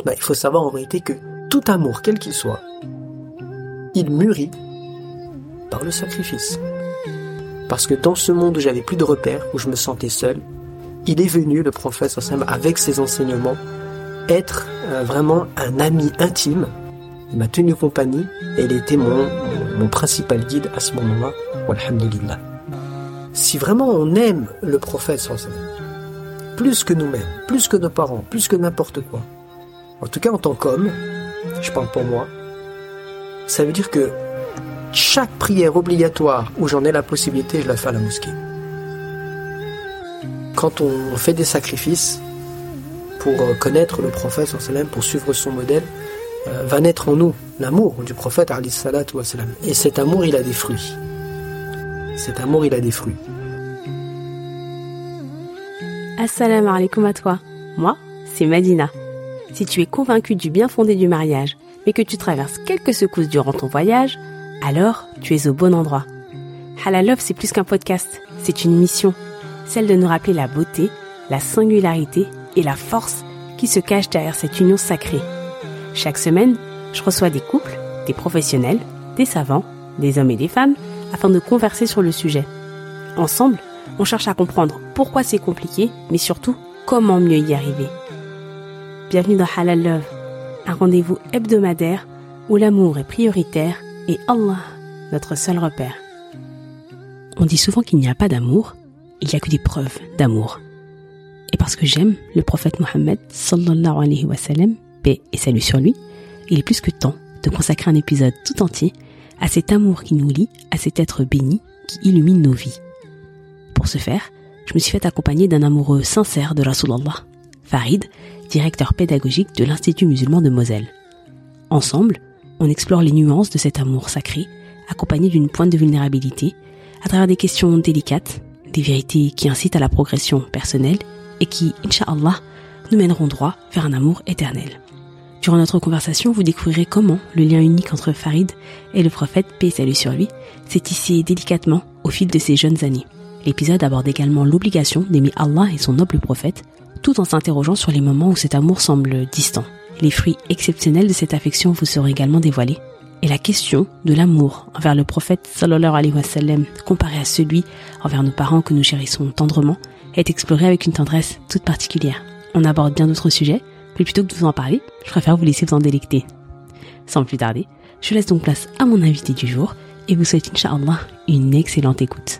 il faut savoir en réalité que tout amour, quel qu'il soit, il mûrit par le sacrifice. Parce que dans ce monde où j'avais plus de repères, où je me sentais seul, il est venu, le prophète sallallahu alayhi wa sallam, avec ses enseignements, être vraiment un ami intime. Il m'a tenu compagnie et il était mon principal guide à ce moment-là. Walhamdulillah. Si vraiment on aime le prophète sallallahu alayhi wa sallam, plus que nous-mêmes, plus que nos parents, plus que n'importe quoi, en tout cas en tant qu'homme, je parle pour moi, ça veut dire que chaque prière obligatoire où j'en ai la possibilité, je la fais à la mosquée. Quand on fait des sacrifices pour connaître le prophète sallallahu alayhi wa sallam, pour suivre son modèle, va naître en nous l'amour du prophète alayhi salatu wa salam. Et cet amour, il a des fruits. Cet amour, il a des fruits. Assalamu alaikum à toi. Moi, c'est Madina. Si tu es convaincu du bien fondé du mariage, mais que tu traverses quelques secousses durant ton voyage, alors tu es au bon endroit. Halal Love, c'est plus qu'un podcast, c'est une mission. Celle de nous rappeler la beauté, la singularité et la force qui se cachent derrière cette union sacrée. Chaque semaine, je reçois des couples, des professionnels, des savants, des hommes et des femmes, afin de converser sur le sujet. Ensemble, on cherche à comprendre pourquoi c'est compliqué, mais surtout, comment mieux y arriver. Bienvenue dans Halal Love, un rendez-vous hebdomadaire où l'amour est prioritaire et Allah, notre seul repère. On dit souvent qu'il n'y a pas d'amour, il n'y a que des preuves d'amour. Et parce que j'aime le prophète Mohammed, sallallahu alayhi wa sallam, paix et salut sur lui, il est plus que temps de consacrer un épisode tout entier à cet amour qui nous lie à cet être béni qui illumine nos vies. Pour ce faire, je me suis fait accompagner d'un amoureux sincère de Rasulallah, Farid, directeur pédagogique de l'Institut musulman de Moselle. Ensemble, on explore les nuances de cet amour sacré, accompagné d'une pointe de vulnérabilité, à travers des questions délicates, des vérités qui incitent à la progression personnelle et qui, Inch'Allah, nous mèneront droit vers un amour éternel. Durant notre conversation, vous découvrirez comment le lien unique entre Farid et le prophète, paix et salut sur lui, s'est tissé délicatement au fil de ses jeunes années. L'épisode aborde également l'obligation d'aimer Allah et son noble prophète, tout en s'interrogeant sur les moments où cet amour semble distant. Les fruits exceptionnels de cette affection vous seront également dévoilés. Et la question de l'amour envers le prophète sallallahu alayhi wa sallam comparé à celui envers nos parents que nous chérissons tendrement est explorée avec une tendresse toute particulière. On aborde bien d'autres sujets, mais plutôt que de vous en parler, je préfère vous laisser vous en délecter. Sans plus tarder, je laisse donc place à mon invité du jour et vous souhaite Inch'Allah une excellente écoute.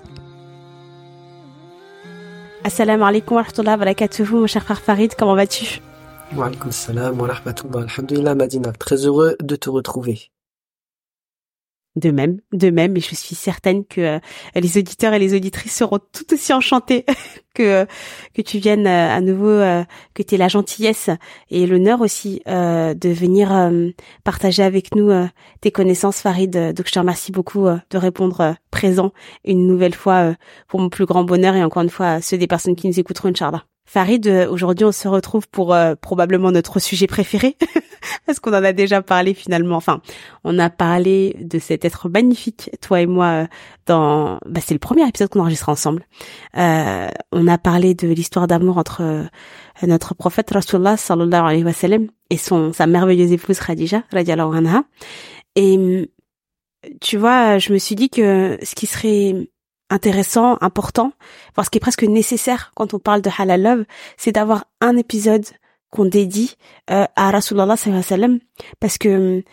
Assalamu alaikum wa rahmatullahi wa barakatuhu, mon cher frère Farid, comment vas-tu? Wa alaikum salam wa rahmatullah. Alhamdulillah Madina, très heureux de te retrouver. De même, et je suis certaine que les auditeurs et les auditrices seront tout aussi enchantés que tu viennes à nouveau, que tu aies la gentillesse et l'honneur aussi de venir partager avec nous tes connaissances, Farid. Donc je te remercie beaucoup de répondre présent une nouvelle fois pour mon plus grand bonheur et encore une fois ceux des personnes qui nous écouteront, Inch'Allah. Farid, aujourd'hui on se retrouve pour probablement notre sujet préféré, parce qu'on en a déjà parlé finalement. Enfin, on a parlé de cet être magnifique, toi et moi, c'est le premier épisode qu'on enregistre ensemble. On a parlé de l'histoire d'amour entre notre prophète Rasulullah sallallahu alayhi wa sallam et sa merveilleuse épouse Khadija radiyallahu anha. Et tu vois, je me suis dit que ce qui serait intéressant, important, voire ce qui est presque nécessaire quand on parle de Halal Love, c'est d'avoir un épisode qu'on dédie à Rasulullah sallallahu alayhi wa sallam, parce que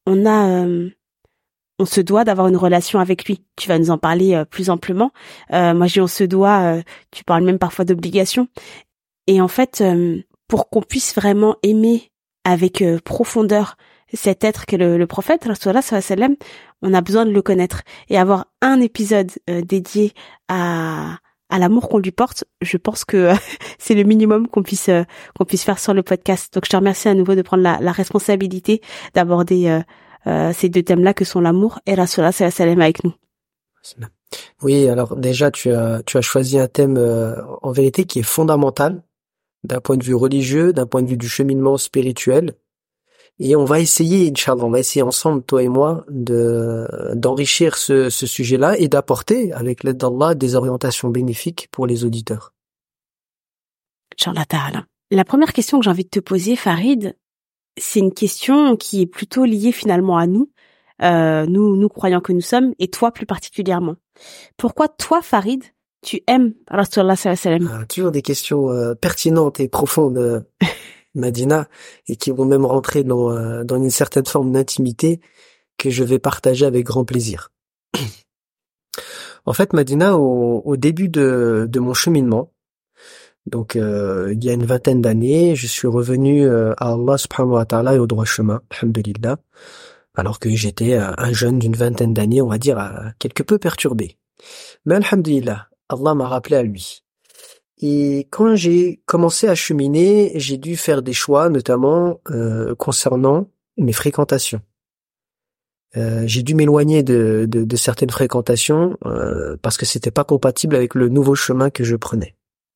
on se doit d'avoir une relation avec lui. Tu vas nous en parler plus amplement. Moi, je dis on se doit, tu parles même parfois d'obligation. Et en fait, pour qu'on puisse vraiment aimer avec profondeur cet être que le prophète, Rasulullah sallallahu alayhi wa sallam, on a besoin de le connaître. Et avoir un épisode dédié à l'amour qu'on lui porte, je pense que c'est le minimum qu'on puisse faire sur le podcast. Donc je te remercie à nouveau de prendre la responsabilité d'aborder ces deux thèmes-là que sont l'amour et Rasulullah sallallahu alayhi wa sallam avec nous. Oui, alors déjà tu as choisi un thème en vérité qui est fondamental d'un point de vue religieux, d'un point de vue du cheminement spirituel. Et on va essayer, Inch'Allah, on va essayer ensemble, toi et moi, d'enrichir ce sujet-là et d'apporter, avec l'aide d'Allah, des orientations bénéfiques pour les auditeurs. Inch'Allah ta'ala. La première question que j'ai envie de te poser, Farid, c'est une question qui est plutôt liée finalement à nous, nous croyants que nous sommes, et toi plus particulièrement. Pourquoi toi, Farid, tu aimes Rasulullah sallallahu alayhi wa sallam? Toujours des questions pertinentes et profondes, Madina, et qui vont même rentrer dans une certaine forme d'intimité que je vais partager avec grand plaisir. En fait, Madina, au début de mon cheminement, donc il y a une vingtaine d'années, je suis revenu à Allah subhanahu wa ta'ala et au droit chemin, alhamdulillah, alors que j'étais un jeune d'une vingtaine d'années, on va dire, quelque peu perturbé. Mais alhamdulillah, Allah m'a rappelé à lui. Et quand j'ai commencé à cheminer, j'ai dû faire des choix, notamment concernant mes fréquentations. J'ai dû m'éloigner de certaines fréquentations parce que c'était pas compatible avec le nouveau chemin que je prenais.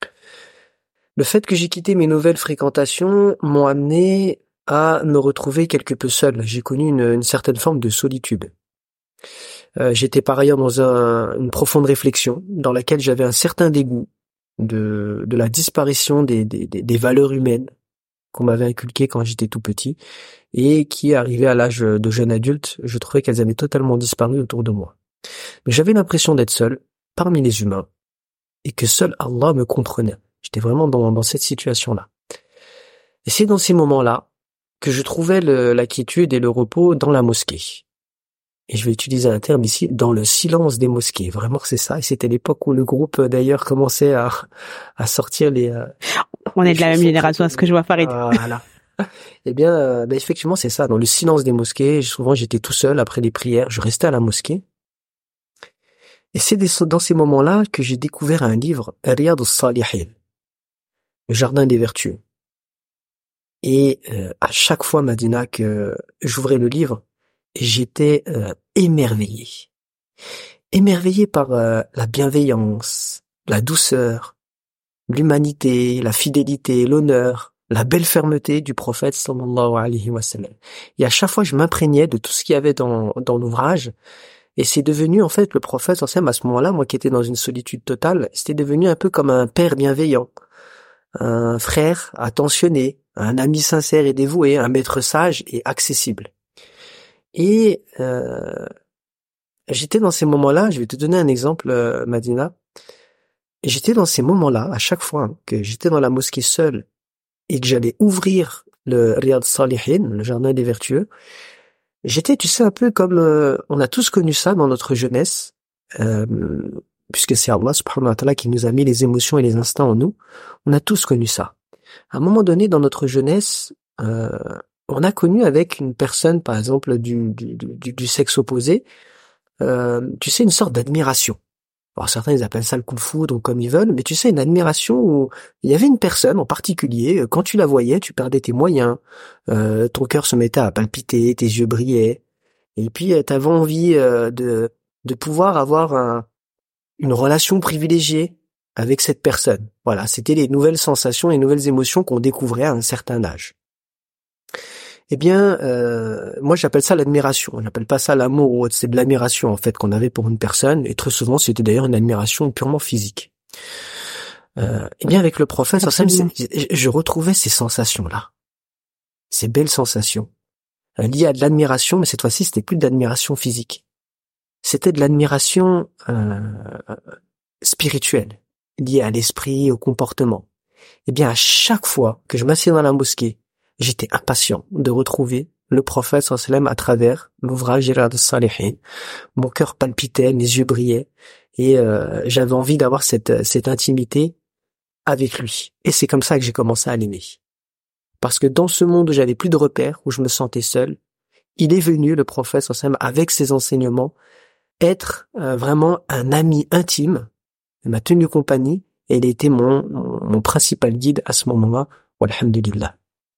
Le fait que j'ai quitté mes nouvelles fréquentations m'ont amené à me retrouver quelque peu seul. J'ai connu une certaine forme de solitude. J'étais par ailleurs dans une profonde réflexion dans laquelle j'avais un certain dégoût de la disparition des valeurs humaines qu'on m'avait inculquées quand j'étais tout petit et qui, arrivé à l'âge de jeune adulte, je trouvais qu'elles avaient totalement disparu autour de moi. Mais j'avais l'impression d'être seul parmi les humains et que seul Allah me comprenait. J'étais vraiment dans cette situation-là. Et c'est dans ces moments-là que je trouvais la quiétude et le repos dans la mosquée. Et je vais utiliser un terme ici, dans le silence des mosquées. Vraiment, c'est ça. Et c'était l'époque où le groupe, d'ailleurs, commençait à sortir les... On est de la même génération, à ce que je vois, Farid. Voilà. Eh bien, effectivement, c'est ça. Dans le silence des mosquées, souvent j'étais tout seul après les prières. Je restais à la mosquée. Et c'est dans ces moments-là que j'ai découvert un livre, Riyad al-Salihin, le jardin des vertus. Et à chaque fois, Madina, que j'ouvrais le livre, j'étais émerveillé. Émerveillé par la bienveillance, la douceur, l'humanité, la fidélité, l'honneur, la belle fermeté du prophète sallallahu alayhi wa sallam. Et à chaque fois, je m'imprégnais de tout ce qu'il y avait dans l'ouvrage. Et c'est devenu, en fait, le prophète sallallahu alayhi wa sallam, à ce moment-là, moi qui étais dans une solitude totale, c'était devenu un peu comme un père bienveillant, un frère attentionné, un ami sincère et dévoué, un maître sage et accessible. Et j'étais dans ces moments-là, je vais te donner un exemple, Madina. J'étais dans ces moments-là, à chaque fois que j'étais dans la mosquée seul et que j'allais ouvrir le Riyad Salihin, le jardin des vertueux, j'étais, tu sais, un peu comme on a tous connu ça dans notre jeunesse, puisque c'est Allah subhanahu wa ta'ala qui nous a mis les émotions et les instincts en nous. On a tous connu ça. À un moment donné, dans notre jeunesse, on a connu avec une personne, par exemple, du sexe opposé, tu sais, une sorte d'admiration. Alors certains ils appellent ça le coup de foudre ou comme ils veulent, mais tu sais, une admiration où il y avait une personne en particulier, quand tu la voyais, tu perdais tes moyens, ton cœur se mettait à palpiter, tes yeux brillaient, et puis t'avais envie de pouvoir avoir une relation privilégiée avec cette personne. Voilà, c'était les nouvelles sensations et nouvelles émotions qu'on découvrait à un certain âge. Eh bien, moi j'appelle ça l'admiration. J'appelle pas ça l'amour ou autre. C'est de l'admiration en fait qu'on avait pour une personne, et très souvent c'était d'ailleurs une admiration purement physique. Eh bien, avec le prophète, je retrouvais ces sensations-là, ces belles sensations liées à de l'admiration, mais cette fois-ci c'était plus de l'admiration physique. C'était de l'admiration spirituelle, liée à l'esprit, au comportement. Eh bien, à chaque fois que je m'assieds dans la mosquée, j'étais impatient de retrouver le prophète sallallahu alayhi wa sallam à travers l'ouvrage Riyad al-Salihin. Mon cœur palpitait, mes yeux brillaient, et j'avais envie d'avoir cette intimité avec lui. Et c'est comme ça que j'ai commencé à l'aimer. Parce que dans ce monde où j'avais plus de repères, où je me sentais seul, il est venu, le prophète sallallahu alayhi wa sallam, avec ses enseignements, être vraiment un ami intime. Il m'a tenu compagnie, et il était mon principal guide à ce moment-là. Walhamdulillah.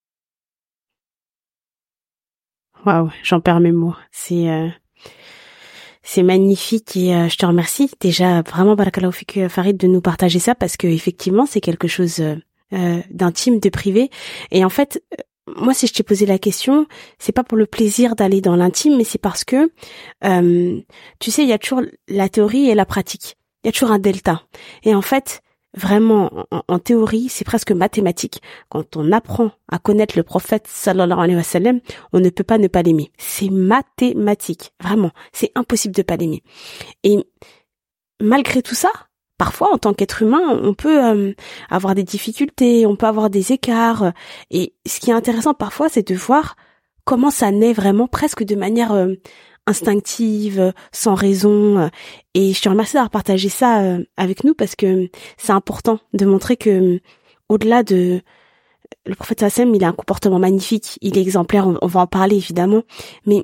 Waouh, j'en perds mes mots. C'est magnifique, et je te remercie déjà vraiment, barakallahu fik, Farid, de nous partager ça, parce que effectivement c'est quelque chose d'intime, de privé. Et en fait, moi, si je t'ai posé la question, c'est pas pour le plaisir d'aller dans l'intime, mais c'est parce que tu sais, il y a toujours la théorie et la pratique. Il y a toujours un delta. Et en fait, vraiment, en théorie, c'est presque mathématique. Quand on apprend à connaître le prophète sallallahu alayhi wa sallam, on ne peut pas ne pas l'aimer. C'est mathématique, vraiment. C'est impossible de pas l'aimer. Et malgré tout ça, parfois, en tant qu'être humain, on peut avoir des difficultés, on peut avoir des écarts. Et ce qui est intéressant parfois, c'est de voir comment ça naît vraiment presque de manière instinctive, sans raison. Et je te remercie d'avoir partagé ça avec nous parce que c'est important de montrer que au-delà de le prophète sallam, il a un comportement magnifique, il est exemplaire, on va en parler évidemment, mais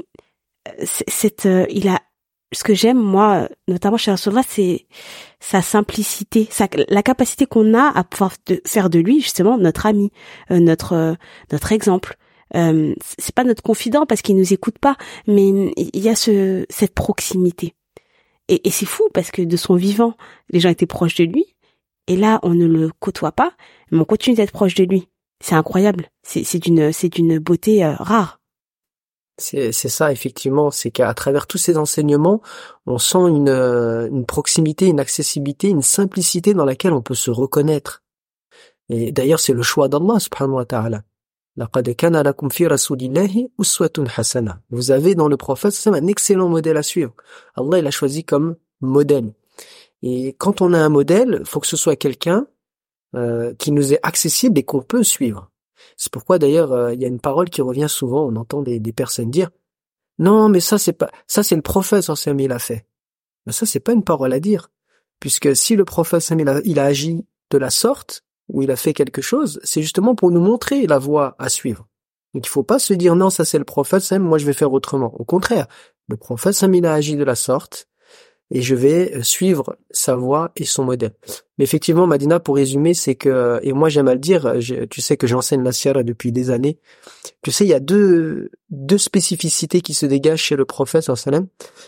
il a ce que j'aime moi, notamment chez Rasulullah, c'est sa simplicité, la capacité qu'on a à pouvoir faire de lui justement notre ami, notre exemple. C'est pas notre confident parce qu'il nous écoute pas, mais il y a cette proximité. Et c'est fou parce que de son vivant, les gens étaient proches de lui, et là on ne le côtoie pas, mais on continue d'être proche de lui. C'est incroyable. C'est d'une beauté rare. C'est ça, effectivement, c'est qu'à travers tous ces enseignements, on sent une proximité, une accessibilité, une simplicité dans laquelle on peut se reconnaître. Et d'ailleurs, c'est le choix d'Allah subhanahu wa ta'ala. لَقَدْ كَانَ لَكُمْ فِي رَسُولِ اللَّهِ أُسْوَةٌ حَسَنَةٌ. Vous avez dans le prophète un excellent modèle à suivre. Allah, il a choisi comme modèle. Et quand on a un modèle, il faut que ce soit quelqu'un qui nous est accessible et qu'on peut suivre. C'est pourquoi d'ailleurs il y a une parole qui revient souvent, on entend des personnes dire non mais ça c'est le prophète sallallahu il a fait. Mais ça c'est pas une parole à dire, puisque si le prophète sallallahu il a agi de la sorte ou il a fait quelque chose, c'est justement pour nous montrer la voie à suivre. Donc il faut pas se dire non ça c'est le prophète sallallahu moi je vais faire autrement. Au contraire, le prophète sallallahu il a agi de la sorte et je vais suivre sa voie et son modèle. Mais effectivement, Madina, pour résumer, c'est que, et moi j'aime à le dire, tu sais que j'enseigne la sira depuis des années, tu sais, il y a deux spécificités qui se dégagent chez le prophète, sallam,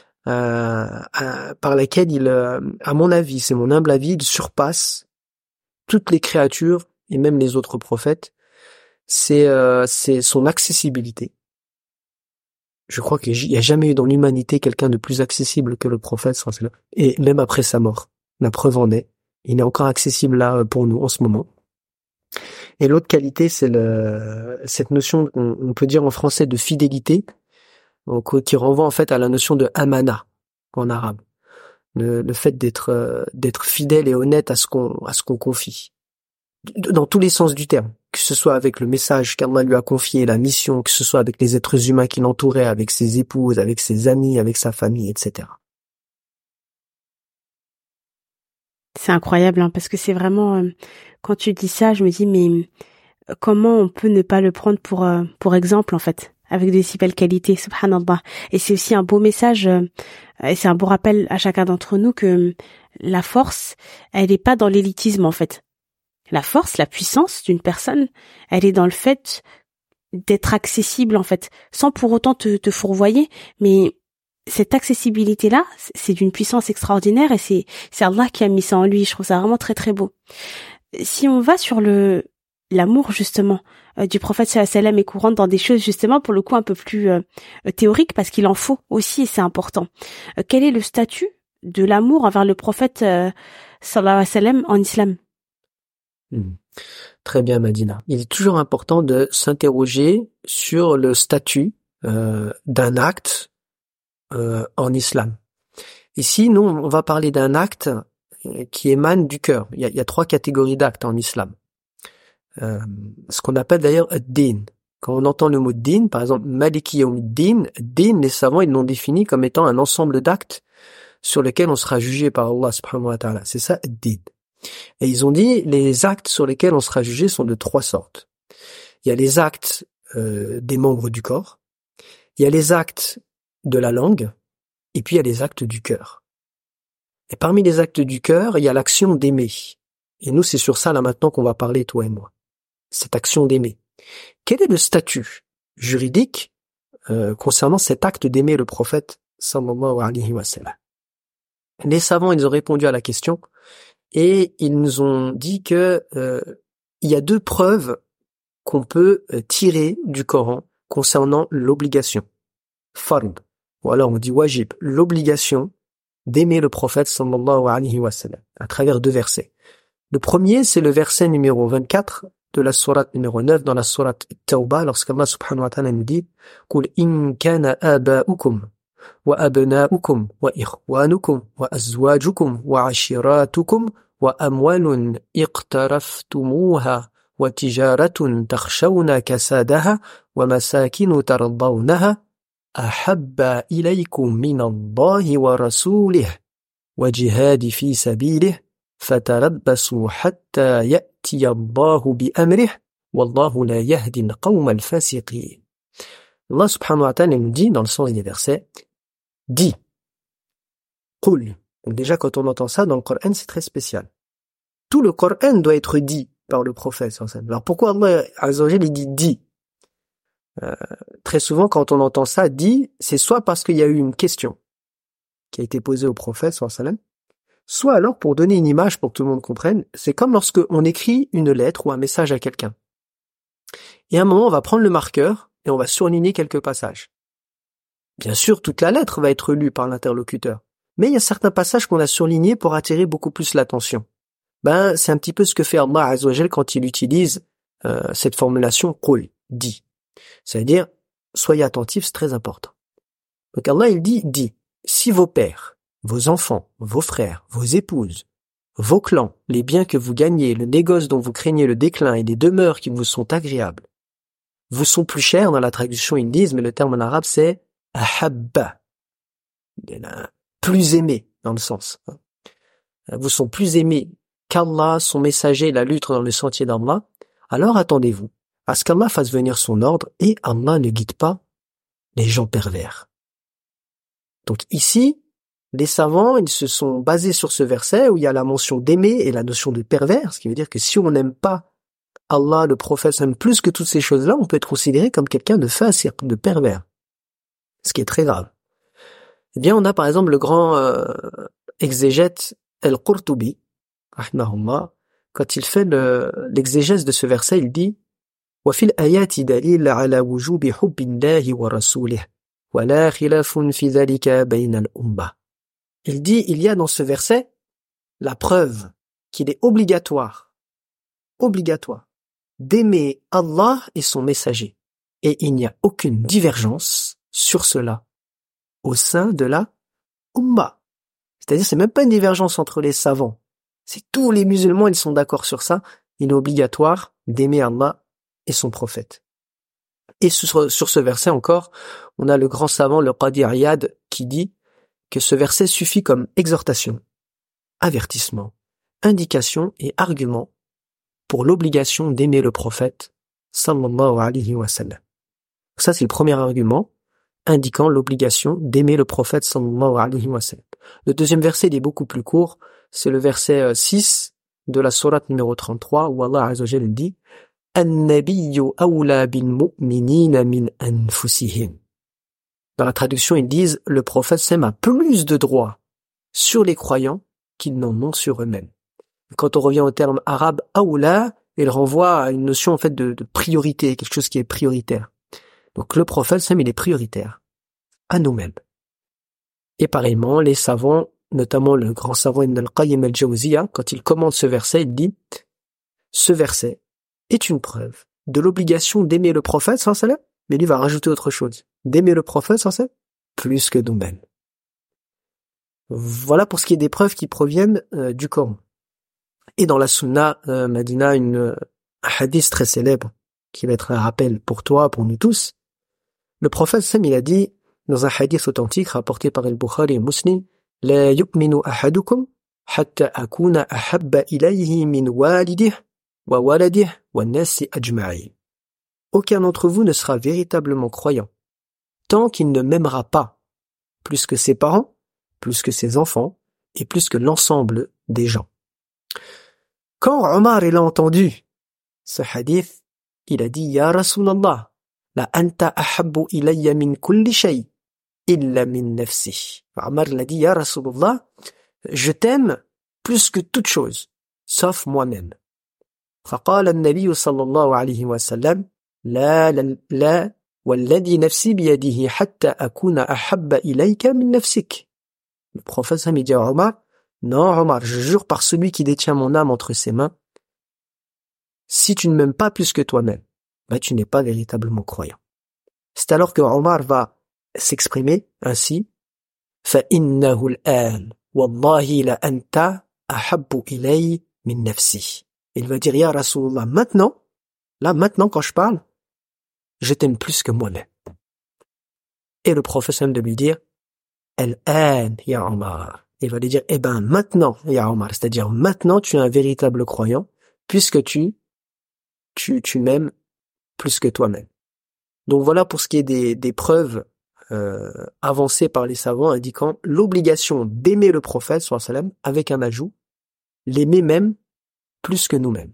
par lesquelles il, à mon avis, c'est mon humble avis, il surpasse toutes les créatures et même les autres prophètes. C'est son accessibilité. Je crois qu'il n'y a jamais eu dans l'humanité quelqu'un de plus accessible que le prophète, et même après sa mort. La preuve en est, il est encore accessible là pour nous en ce moment. Et l'autre qualité, c'est cette notion, on peut dire en français, de fidélité, donc, qui renvoie en fait à la notion de amana en arabe. Le fait d'être fidèle et honnête à ce qu'on confie. Dans tous les sens du terme, que ce soit avec le message qu'Allah lui a confié, la mission, que ce soit avec les êtres humains qui l'entouraient, avec ses épouses, avec ses amis, avec sa famille, etc. C'est incroyable, hein, parce que c'est vraiment, quand tu dis ça, je me dis, mais comment on peut ne pas le prendre pour exemple, en fait, avec de si belles qualités, subhanallah. Et c'est aussi un beau message, et c'est un beau rappel à chacun d'entre nous que la force, elle n'est pas dans l'élitisme, en fait. La force, la puissance d'une personne, elle est dans le fait d'être accessible, en fait, sans pour autant te fourvoyer, mais cette accessibilité-là, c'est d'une puissance extraordinaire et c'est Allah qui a mis ça en lui. Je trouve ça vraiment très très beau. Si on va sur l'amour justement du prophète sallallahu alayhi wa sallam et qu'on rentre dans des choses justement pour le coup un peu plus théoriques parce qu'il en faut aussi et c'est important. Quel est le statut de l'amour envers le prophète sallallahu alayhi wa sallam en islam? Très bien, Madina. Il est toujours important de s'interroger sur le statut d'un acte en islam. Ici, nous, on va parler d'un acte qui émane du cœur. Il y a 3 catégories d'actes en islam. Ce qu'on appelle d'ailleurs ad-din. Quand on entend le mot din, par exemple, Maliki yawmiddin, din, les savants, ils l'ont défini comme étant un ensemble d'actes sur lesquels on sera jugé par Allah subhanahu wa ta'ala. C'est ça, ad-din. Et ils ont dit, les actes sur lesquels on sera jugé sont de 3 sortes. Il y a les actes des membres du corps, il y a les actes de la langue, et puis il y a les actes du cœur. Et parmi les actes du cœur, il y a l'action d'aimer. Et nous, c'est sur ça là maintenant qu'on va parler, toi et moi. Cette action d'aimer. Quel est le statut juridique concernant cet acte d'aimer le prophète sallallahu alayhi wa sallam? Les savants, ils ont répondu à la question et ils nous ont dit que il y a 2 preuves qu'on peut tirer du Coran concernant l'obligation. Fard. Ou alors on dit wajib, l'obligation d'aimer le prophète sallallahu alayhi wa sallam, à travers 2 versets. Le premier, c'est le verset numéro 24 de la sourate numéro 9 dans la sourate Tawbah, lorsqu'Allah subhanahu wa ta'ala nous dit « Qul in kana aba'ukum wa abna'ukum wa ikhwanukum wa azwajukum wa ashiratukum wa amwalun iqtaraftumuha wa tijaratun takhshawna kasadaha wa masakinu tardawnaha ahabba ilaykum min Allahi wa rasulih wa jihadi fi sabilih fatarabbasu hatta ya'tiya Allahu bi amrih wallahu la yahdi al-qawma al-fasiqin » Allah subhanahu wa ta'ala nous dit dans le sens des versets « Dis » Qul. Donc déjà quand on entend ça dans le Coran, c'est très spécial. Tout le Coran doit être dit par le prophète. Alors pourquoi Allah Azza wa Jalla dit « Dis » Très souvent quand on entend ça « Dis », c'est soit parce qu'il y a eu une question qui a été posée au prophète sallallahu alayhi wa sallam, soit alors pour donner une image pour que tout le monde comprenne. C'est comme lorsque on écrit une lettre ou un message à quelqu'un. Et à un moment, on va prendre le marqueur et on va surligner quelques passages. Bien sûr, toute la lettre va être lue par l'interlocuteur. Mais il y a certains passages qu'on a surlignés pour attirer beaucoup plus l'attention. C'est un petit peu ce que fait Allah Azza wa Jalla quand il utilise cette formulation « Qul », « dit ». C'est-à-dire, soyez attentifs, c'est très important. Donc Allah, il dit « dit ». Si vos pères, vos enfants, vos frères, vos épouses, vos clans, les biens que vous gagnez, le négoce dont vous craignez le déclin et les demeures qui vous sont agréables, vous sont plus chers, dans la traduction ils disent, mais le terme en arabe c'est « ahabba », plus aimé dans le sens. Vous sont plus aimés qu'Allah, son messager, la lutte dans le sentier d'Allah, alors attendez-vous à ce qu'Allah fasse venir son ordre et Allah ne guide pas les gens pervers. Donc ici, les savants, ils se sont basés sur ce verset où il y a la mention d'aimer et la notion de pervers, ce qui veut dire que si on n'aime pas Allah, le prophète, même plus que toutes ces choses-là, on peut être considéré comme quelqu'un de fasiq, de pervers. Ce qui est très grave. Eh bien, on a par exemple le grand exégète Al-Qurtubi, rahimahullah, quand il fait l'exégèse de ce verset, il dit « Wa fil ayati dalil ala wujubi hubbillahi wa rasulih, wa la khilafun fi dhalika bayna al-ummah » Il dit, il y a dans ce verset la preuve qu'il est obligatoire d'aimer Allah et son messager. Et il n'y a aucune divergence sur cela au sein de la Ummah. C'est-à-dire, c'est même pas une divergence entre les savants. C'est tous les musulmans, ils sont d'accord sur ça. Il est obligatoire d'aimer Allah et son prophète. Et sur ce verset encore, on a le grand savant, le Qadi Iyad, qui dit que ce verset suffit comme exhortation, avertissement, indication et argument pour l'obligation d'aimer le prophète sallallahu alayhi wa sallam. Ça, c'est le premier argument indiquant l'obligation d'aimer le prophète sallallahu alayhi wa sallam. Le deuxième verset, il est beaucoup plus court, c'est le verset 6 de la sourate numéro 33 où Allah Azza wa Jalla dit « An-nabiyyu awla bil mu'minina min anfusihim » Dans la traduction, ils disent « Le prophète a plus de droits sur les croyants qu'ils n'en ont sur eux-mêmes ». Quand on revient au terme arabe « awla », il renvoie à une notion en fait de priorité, quelque chose qui est prioritaire. Donc le prophète, il est prioritaire à nous-mêmes. Et pareillement, les savants, notamment le grand savant Ibn al-Qayyim al-Jawziyya, quand il commente ce verset, il dit « Ce verset est une preuve de l'obligation d'aimer le prophète, sallallahu alayhi wa sallam, mais lui va rajouter autre chose. D'aimer le prophète, sallallahu alayhi wa sallam, plus que nous-mêmes. » Voilà pour ce qui est des preuves qui proviennent du Coran. Et dans la Sunna Madina, un hadith très célèbre, qui va être un rappel pour toi, pour nous tous. Le prophète Sam, il a dit, dans un hadith authentique rapporté par Al-Bukhari et Muslim, « La yu'minu ahadukum hatta akuna ahabba ilayhi min walidih wa waladih wa nasi ajma'in. » Aucun d'entre vous ne sera véritablement croyant tant qu'il ne m'aimera pas plus que ses parents, plus que ses enfants et plus que l'ensemble des gens. Quand Omar il a entendu ce hadith, il a dit « Ya Rasulallah, la anta ahabbu ilayya min kulli shay, illa min nafsi. » Omar il a dit « Ya Rasulallah, je t'aime plus que toute chose, sauf moi-même. » فقال النبي صلى الله عليه وسلم لا لا والذي نفسي بيده حتى أكون أحب إليك من نفسك. Le prophète Sam dit à Omar, Non, Omar, je jure par celui qui détient mon âme entre ses mains, si tu ne m'aimes pas plus que toi-même, tu n'es pas véritablement croyant. C'est alors que Omar va s'exprimer ainsi, فَإِنَّهُ الْآنِ وَاللَّهِ لَأَنْتَ أَحَبُّ إِلَيَّ مِنْ نَفْسِي. Il va dire, Ya Rasulullah, maintenant, quand je parle, je t'aime plus que moi-même. Et le prophète de lui dire, Al-an, ya Omar. Il va lui dire, maintenant, ya Omar. C'est-à-dire, maintenant, tu es un véritable croyant, puisque tu m'aimes plus que toi-même. Donc voilà pour ce qui est des preuves avancées par les savants indiquant l'obligation d'aimer le prophète, sallallahu alayhi wa sallam, avec un ajout, l'aimer même plus que nous-mêmes.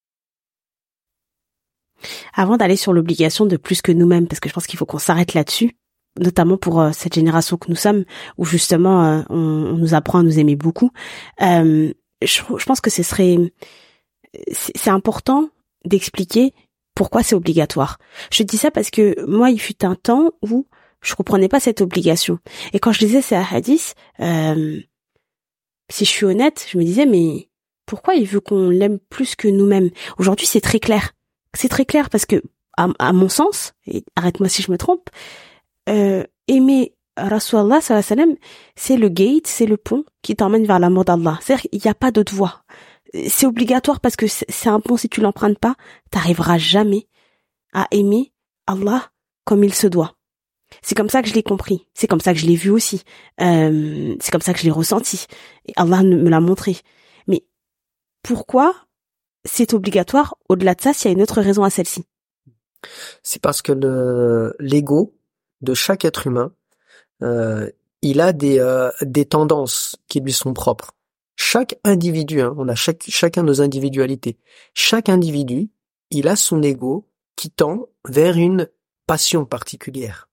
Avant d'aller sur l'obligation de plus que nous-mêmes, parce que je pense qu'il faut qu'on s'arrête là-dessus, notamment pour cette génération que nous sommes, où justement on nous apprend à nous aimer beaucoup, je pense que c'est important d'expliquer pourquoi c'est obligatoire. Je dis ça parce que moi, il fut un temps où je comprenais pas cette obligation. Et quand je lisais ces hadiths, si je suis honnête, je me disais, mais pourquoi il veut qu'on l'aime plus que nous-mêmes? Aujourd'hui, c'est très clair. C'est très clair parce que, à mon sens, et arrête-moi si je me trompe, aimer Rasulallah sallallahu alayhi wa sallam, c'est le gate, c'est le pont qui t'emmène vers l'amour d'Allah. C'est-à-dire qu'il n'y a pas d'autre voie. C'est obligatoire parce que c'est un pont, si tu l'empruntes pas, t'arriveras jamais à aimer Allah comme il se doit. C'est comme ça que je l'ai compris. C'est comme ça que je l'ai vu aussi. C'est comme ça que je l'ai ressenti. Et Allah me l'a montré. Mais pourquoi c'est obligatoire? Au-delà de ça, s'il y a une autre raison à celle-ci. C'est parce que l'ego de chaque être humain, il a des tendances qui lui sont propres. Chaque individu, on a chacun nos individualités. Chaque individu, il a son ego qui tend vers une passion particulière.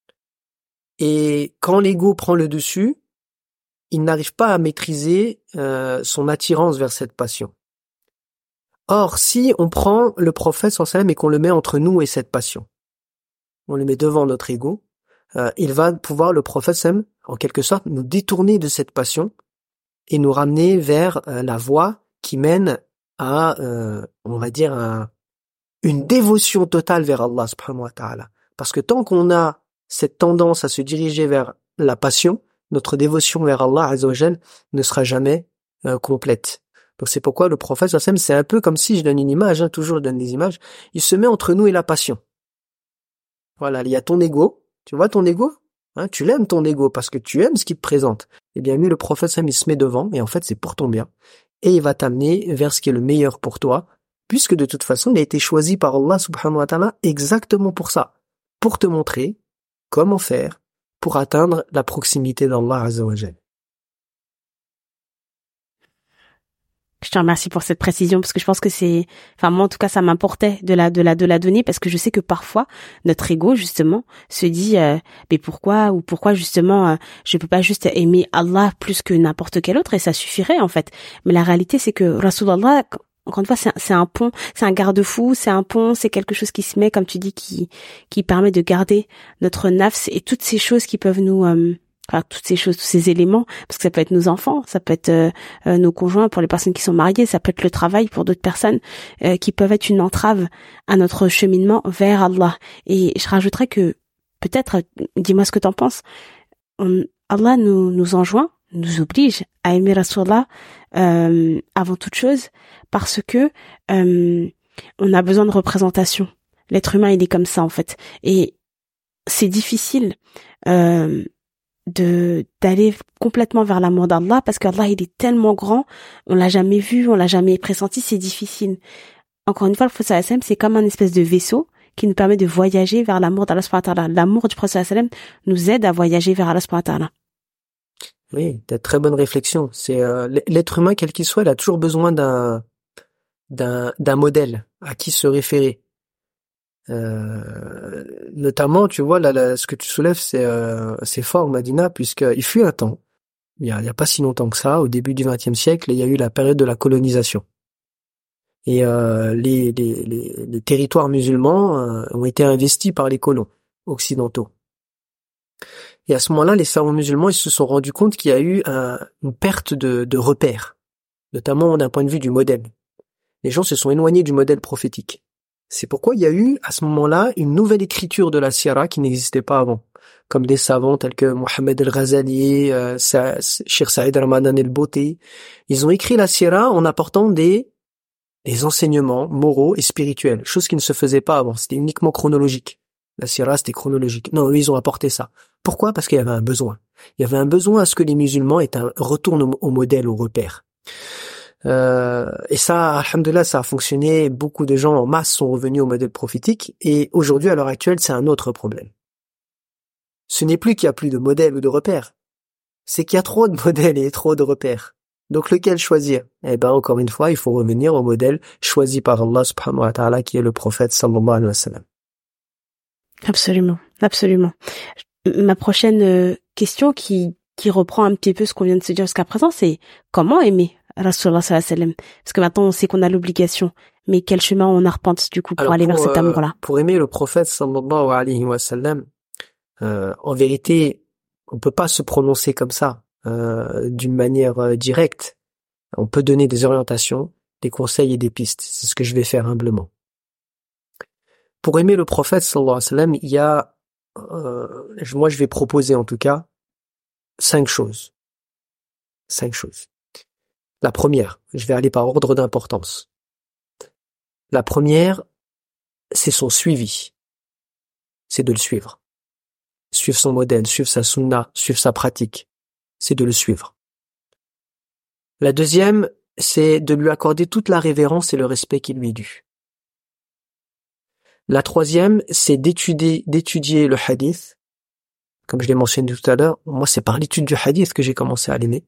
Et quand l'ego prend le dessus, il n'arrive pas à maîtriser son attirance vers cette passion. Or, si on prend le prophète sallallahu alayhi wa sallam et qu'on le met entre nous et cette passion, on le met devant notre ego, il va pouvoir, le prophète sallallahu alayhi wa sallam, en quelque sorte, nous détourner de cette passion et nous ramener vers la voie qui mène à, on va dire, une dévotion totale vers Allah subhanahu wa ta'ala. Parce que tant qu'on a cette tendance à se diriger vers la passion, notre dévotion vers Allah azza wa jal ne sera jamais complète. Donc c'est pourquoi le prophète sallallahu alayhi wa sallam, c'est un peu comme si, je donne une image, toujours je donne des images, il se met entre nous et la passion. Voilà, il y a ton ego, tu vois ton ego, tu l'aimes ton ego parce que tu aimes ce qu'il te présente. Eh bien lui, le prophète sallallahu alayhi wa sallam, il se met devant et en fait c'est pour ton bien. Et il va t'amener vers ce qui est le meilleur pour toi, puisque de toute façon il a été choisi par Allah subhanahu wa ta'ala exactement pour ça, pour te montrer comment faire pour atteindre la proximité d'Allah azza wa jal. Je te remercie pour cette précision parce que je pense que moi en tout cas ça m'importait de la donner parce que je sais que parfois notre ego justement se dit mais pourquoi justement je peux pas juste aimer Allah plus que n'importe quel autre et ça suffirait en fait. Mais la réalité c'est que Rasulallah, encore une fois, c'est un pont, c'est un garde-fou, c'est un pont, c'est quelque chose qui se met, comme tu dis, qui permet de garder notre nafs et toutes ces choses qui peuvent nous toutes ces choses, tous ces éléments, parce que ça peut être nos enfants, ça peut être nos conjoints pour les personnes qui sont mariées, ça peut être le travail pour d'autres personnes qui peuvent être une entrave à notre cheminement vers Allah. Et je rajouterais que peut-être, dis-moi ce que t'en penses, Allah nous enjoint, nous oblige à aimer Rasulallah avant toute chose parce que on a besoin de représentation. L'être humain, il est comme ça en fait. Et c'est difficile d'aller complètement vers l'amour d'Allah parce qu'Allah il est tellement grand, on l'a jamais vu, on l'a jamais pressenti, c'est difficile. Encore une fois, le prophète sallallahu alayhi wa sallam, c'est comme un espèce de vaisseau qui nous permet de voyager vers l'amour d'Allah subhanahu wa ta'ala. L'amour du prophète sallallahu alayhi wa sallam nous aide à voyager vers Allah subhanahu wa ta'ala. Oui, de très bonne réflexion. C'est l'être humain quel qu'il soit, il a toujours besoin d'un modèle à qui se référer. Notamment, tu vois, là, ce que tu soulèves, c'est fort, Madina, puisqu'il fut un temps, il y a pas si longtemps que ça, au début du XXe siècle, il y a eu la période de la colonisation. Et les territoires musulmans ont été investis par les colons occidentaux. Et à ce moment-là, les savants musulmans, ils se sont rendus compte qu'il y a eu une perte de repères, notamment d'un point de vue du modèle. Les gens se sont éloignés du modèle prophétique. C'est pourquoi il y a eu, à ce moment-là, une nouvelle écriture de la Sira qui n'existait pas avant. Comme des savants tels que Mohammed el-Ghazali, Cheikh Saïd Ramadan el-Bouti. Ils ont écrit la Sira en apportant des enseignements moraux et spirituels, chose qui ne se faisait pas avant. C'était uniquement chronologique. La Sira, c'était chronologique. Non, eux, ils ont apporté ça. Pourquoi? Parce qu'il y avait un besoin. Il y avait un besoin à ce que les musulmans retournent au modèle, au repère. Et ça, alhamdoulilah, ça a fonctionné. Beaucoup de gens en masse sont revenus au modèle prophétique. Et aujourd'hui, à l'heure actuelle, c'est un autre problème. Ce n'est plus qu'il y a plus de modèles ou de repères. C'est qu'il y a trop de modèles et trop de repères. Donc, lequel choisir? Eh ben, encore une fois, il faut revenir au modèle choisi par Allah subhanahu wa ta'ala, qui est le prophète sallallahu alayhi wa sallam. Absolument, absolument. Ma prochaine question qui reprend un petit peu ce qu'on vient de se dire jusqu'à présent, c'est comment aimer Rasulullah sallallahu alayhi wa sallam? Parce que maintenant on sait qu'on a l'obligation, mais quel chemin on arpente du coup pour aller vers cet amour-là? Pour aimer le prophète sallallahu alayhi wa sallam, en vérité, on peut pas se prononcer comme ça, d'une manière directe. On peut donner des orientations, des conseils et des pistes. C'est ce que je vais faire humblement. Pour aimer le prophète sallallahu alayhi wa sallam, il y a, moi je vais proposer en tout cas, 5 choses. 5 choses. La première, je vais aller par ordre d'importance. La première, c'est son suivi. C'est de le suivre. Suivre son modèle, suivre sa sunna, suivre sa pratique. C'est de le suivre. La deuxième, c'est de lui accorder toute la révérence et le respect qui lui est dû. La troisième, c'est d'étudier le hadith. Comme je l'ai mentionné tout à l'heure, moi c'est par l'étude du hadith que j'ai commencé à l'aimer.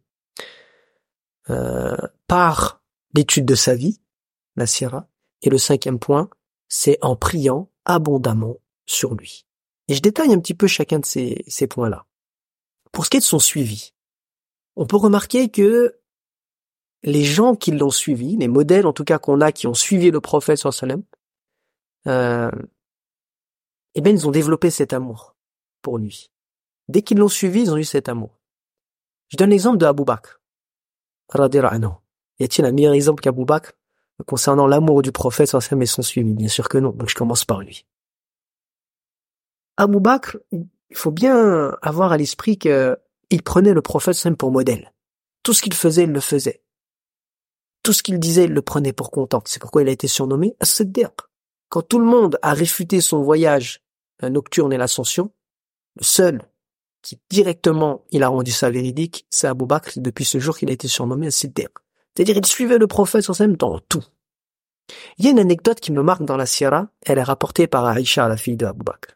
Par l'étude de sa vie, la sira. Et le cinquième point, c'est en priant abondamment sur lui. Et je détaille un petit peu chacun de ces points-là. Pour ce qui est de son suivi, on peut remarquer que les gens qui l'ont suivi, les modèles en tout cas qu'on a qui ont suivi le prophète sallallahu alayhi wa sallam, eh bien ils ont développé cet amour pour lui. Dès qu'ils l'ont suivi, ils ont eu cet amour. Je donne l'exemple de Abu Bakr. Radiyallahu anhu. Y a-t-il un meilleur exemple qu'Abu Bakr concernant l'amour du prophète sallallahu alayhi wa sallam et son suivi? Bien sûr que non, donc je commence par lui. Abu Bakr, il faut bien avoir à l'esprit que il prenait le prophète sallallahu alayhi wa sallam pour modèle. Tout ce qu'il faisait, il le faisait. Tout ce qu'il disait, il le prenait pour content. C'est pourquoi il a été surnommé As-Siddiq. Quand tout le monde a réfuté son voyage nocturne et l'ascension, le seul qui directement il a rendu ça véridique, c'est Abu Bakr, depuis ce jour qu'il a été surnommé As-Siddiq. C'est-à-dire il suivait le prophète sallallahu alayhi wa sallam dans tout. Il y a une anecdote qui me marque dans la Sira, elle est rapportée par Aïcha, la fille de Abu Bakr.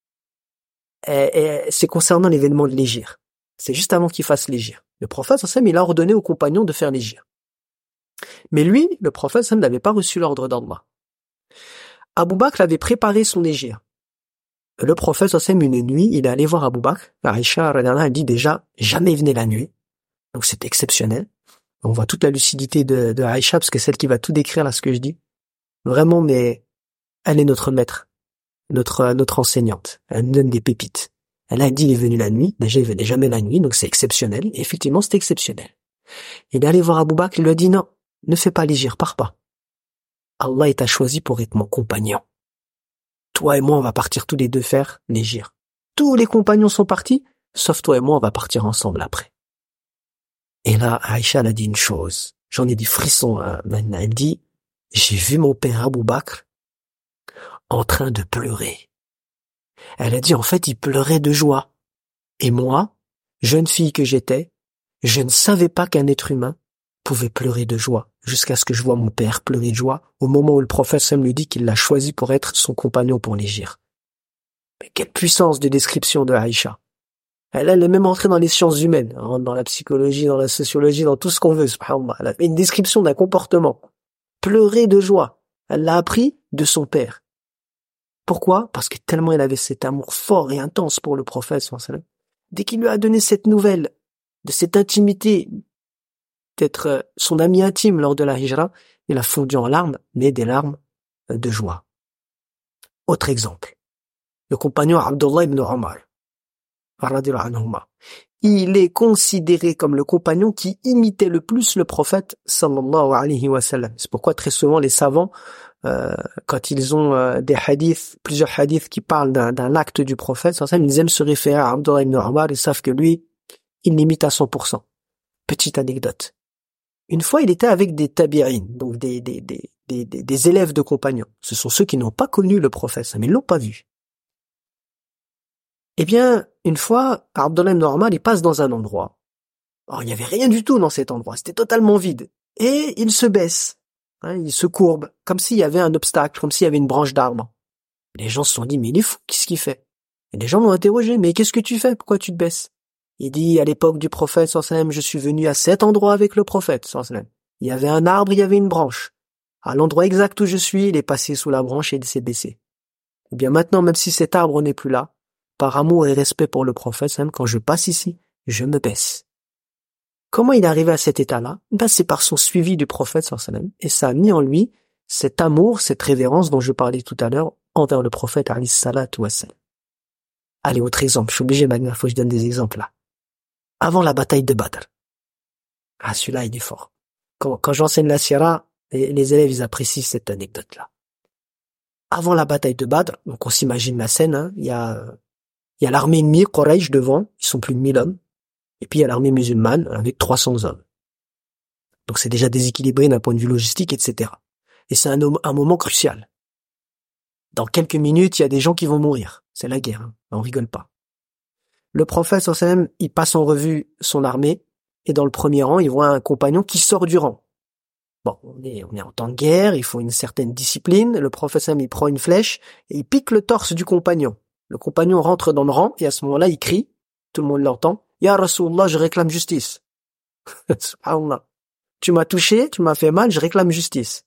Et c'est concernant l'événement de l'Hégire. C'est juste avant qu'il fasse l'Hégire. Le prophète sallallahu alayhi wa sallam, il a ordonné aux compagnons de faire l'Hégire. Mais lui, le prophète sallallahu alayhi wa sallam, n'avait pas reçu l'ordre d'Allah. Abu Bakr avait préparé son Hégire. Le prophète sallallahu alayhi wa sallam, une nuit, il est allé voir Abu Bakr. Aïcha, elle dit déjà, jamais venait la nuit. Donc c'est exceptionnel. On voit toute la lucidité de Aïcha, parce que c'est celle qui va tout décrire là ce que je dis. Vraiment, mais elle est notre maître, notre enseignante. Elle nous donne des pépites. Elle a dit il est venu la nuit. Déjà, il venait jamais la nuit, donc c'est exceptionnel. Et effectivement, c'est exceptionnel. Il est allé voir Abu Bakr, il lui a dit non, ne fais pas l'hégire, pars pas. Allah t'a choisi pour être mon compagnon. Toi et moi, on va partir tous les deux faire l'hégire. Tous les compagnons sont partis, sauf toi et moi, on va partir ensemble après. Et là, Aïcha, elle a dit une chose. J'en ai des frissons, maintenant. Elle dit, j'ai vu mon père Abu Bakr en train de pleurer. Elle a dit, en fait, il pleurait de joie. Et moi, jeune fille que j'étais, je ne savais pas qu'un être humain pouvait pleurer de joie, jusqu'à ce que je vois mon père pleurer de joie au moment où le prophète Sam lui dit qu'il l'a choisi pour être son compagnon pour l'hégire. Mais quelle puissance de description de Aïcha. Elle est même entrée dans les sciences humaines, dans la psychologie, dans la sociologie, dans tout ce qu'on veut, subhanallah. Elle a fait une description d'un comportement. Pleurer de joie. Elle l'a appris de son père. Pourquoi? Parce que tellement elle avait cet amour fort et intense pour le prophète, sallallahu alayhi wa sallam. Dès qu'il lui a donné cette nouvelle, de cette intimité, d'être son ami intime lors de la hijra, il a fondu en larmes, mais des larmes de joie. Autre exemple. Le compagnon Abdullah ibn Omar. radiyallahu anhuma. Il est considéré comme le compagnon qui imitait le plus le prophète sallallahu alayhi wa sallam. C'est pourquoi très souvent les savants, quand ils ont des hadiths, plusieurs hadiths qui parlent d'un acte du prophète sallallahu alayhi wa sallam, ils aiment se référer à Abdullah ibn Umar, ils savent que lui, il l'imite à 100%. Petite anecdote. Une fois, il était avec des tabi'in, donc des élèves de compagnons. Ce sont ceux qui n'ont pas connu le prophète, mais ils l'ont pas vu. Eh bien, une fois, Abdullah ibn Umar, il passe dans un endroit. Alors, il n'y avait rien du tout dans cet endroit, c'était totalement vide. Et il se baisse, il se courbe, comme s'il y avait un obstacle, comme s'il y avait une branche d'arbre. Les gens se sont dit, mais il est fou, qu'est-ce qu'il fait? Et les gens l'ont interrogé, mais qu'est-ce que tu fais? Pourquoi tu te baisses? Il dit, à l'époque du prophète, sallallahu alayhi wa sallam, je suis venu à cet endroit avec le prophète, sallallahu alayhi wa sallam. Il y avait un arbre, il y avait une branche. À l'endroit exact où je suis, il est passé sous la branche et il s'est baissé. Eh bien maintenant, même si cet arbre n'est plus là, par amour et respect pour le prophète, sallallahu alayhi wa sallam, quand je passe ici, je me baisse. Comment il est arrivé à cet état-là? C'est par son suivi du prophète, sallallahu alayhi wa sallam, et ça a mis en lui cet amour, cette révérence dont je parlais tout à l'heure envers le prophète, alayhi salatu wa sallam. Allez, autre exemple. Je suis obligé maintenant, il faut que je donne des exemples là. Avant la bataille de Badr. Ah, celui-là, il est fort. Quand j'enseigne la sira, les élèves, ils apprécient cette anecdote-là. Avant la bataille de Badr, donc on s'imagine la scène, il y a l'armée ennemie, Quraysh devant, ils sont plus de 1000 hommes. Et puis il y a l'armée musulmane avec 300 hommes. Donc c'est déjà déséquilibré d'un point de vue logistique, etc. Et c'est un moment crucial. Dans quelques minutes, il y a des gens qui vont mourir. C'est la guerre, on rigole pas. Le prophète sallallahu alayhi wa sallam, il passe en revue son armée, et dans le premier rang, il voit un compagnon qui sort du rang. Bon, on est en temps de guerre, il faut une certaine discipline. Le prophète sallallahu alayhi wa sallam, il prend une flèche, et il pique le torse du compagnon. Le compagnon rentre dans le rang, et à ce moment-là, il crie, tout le monde l'entend, « Ya Rasulullah, je réclame justice. » Subhanallah. Tu m'as touché, tu m'as fait mal, je réclame justice.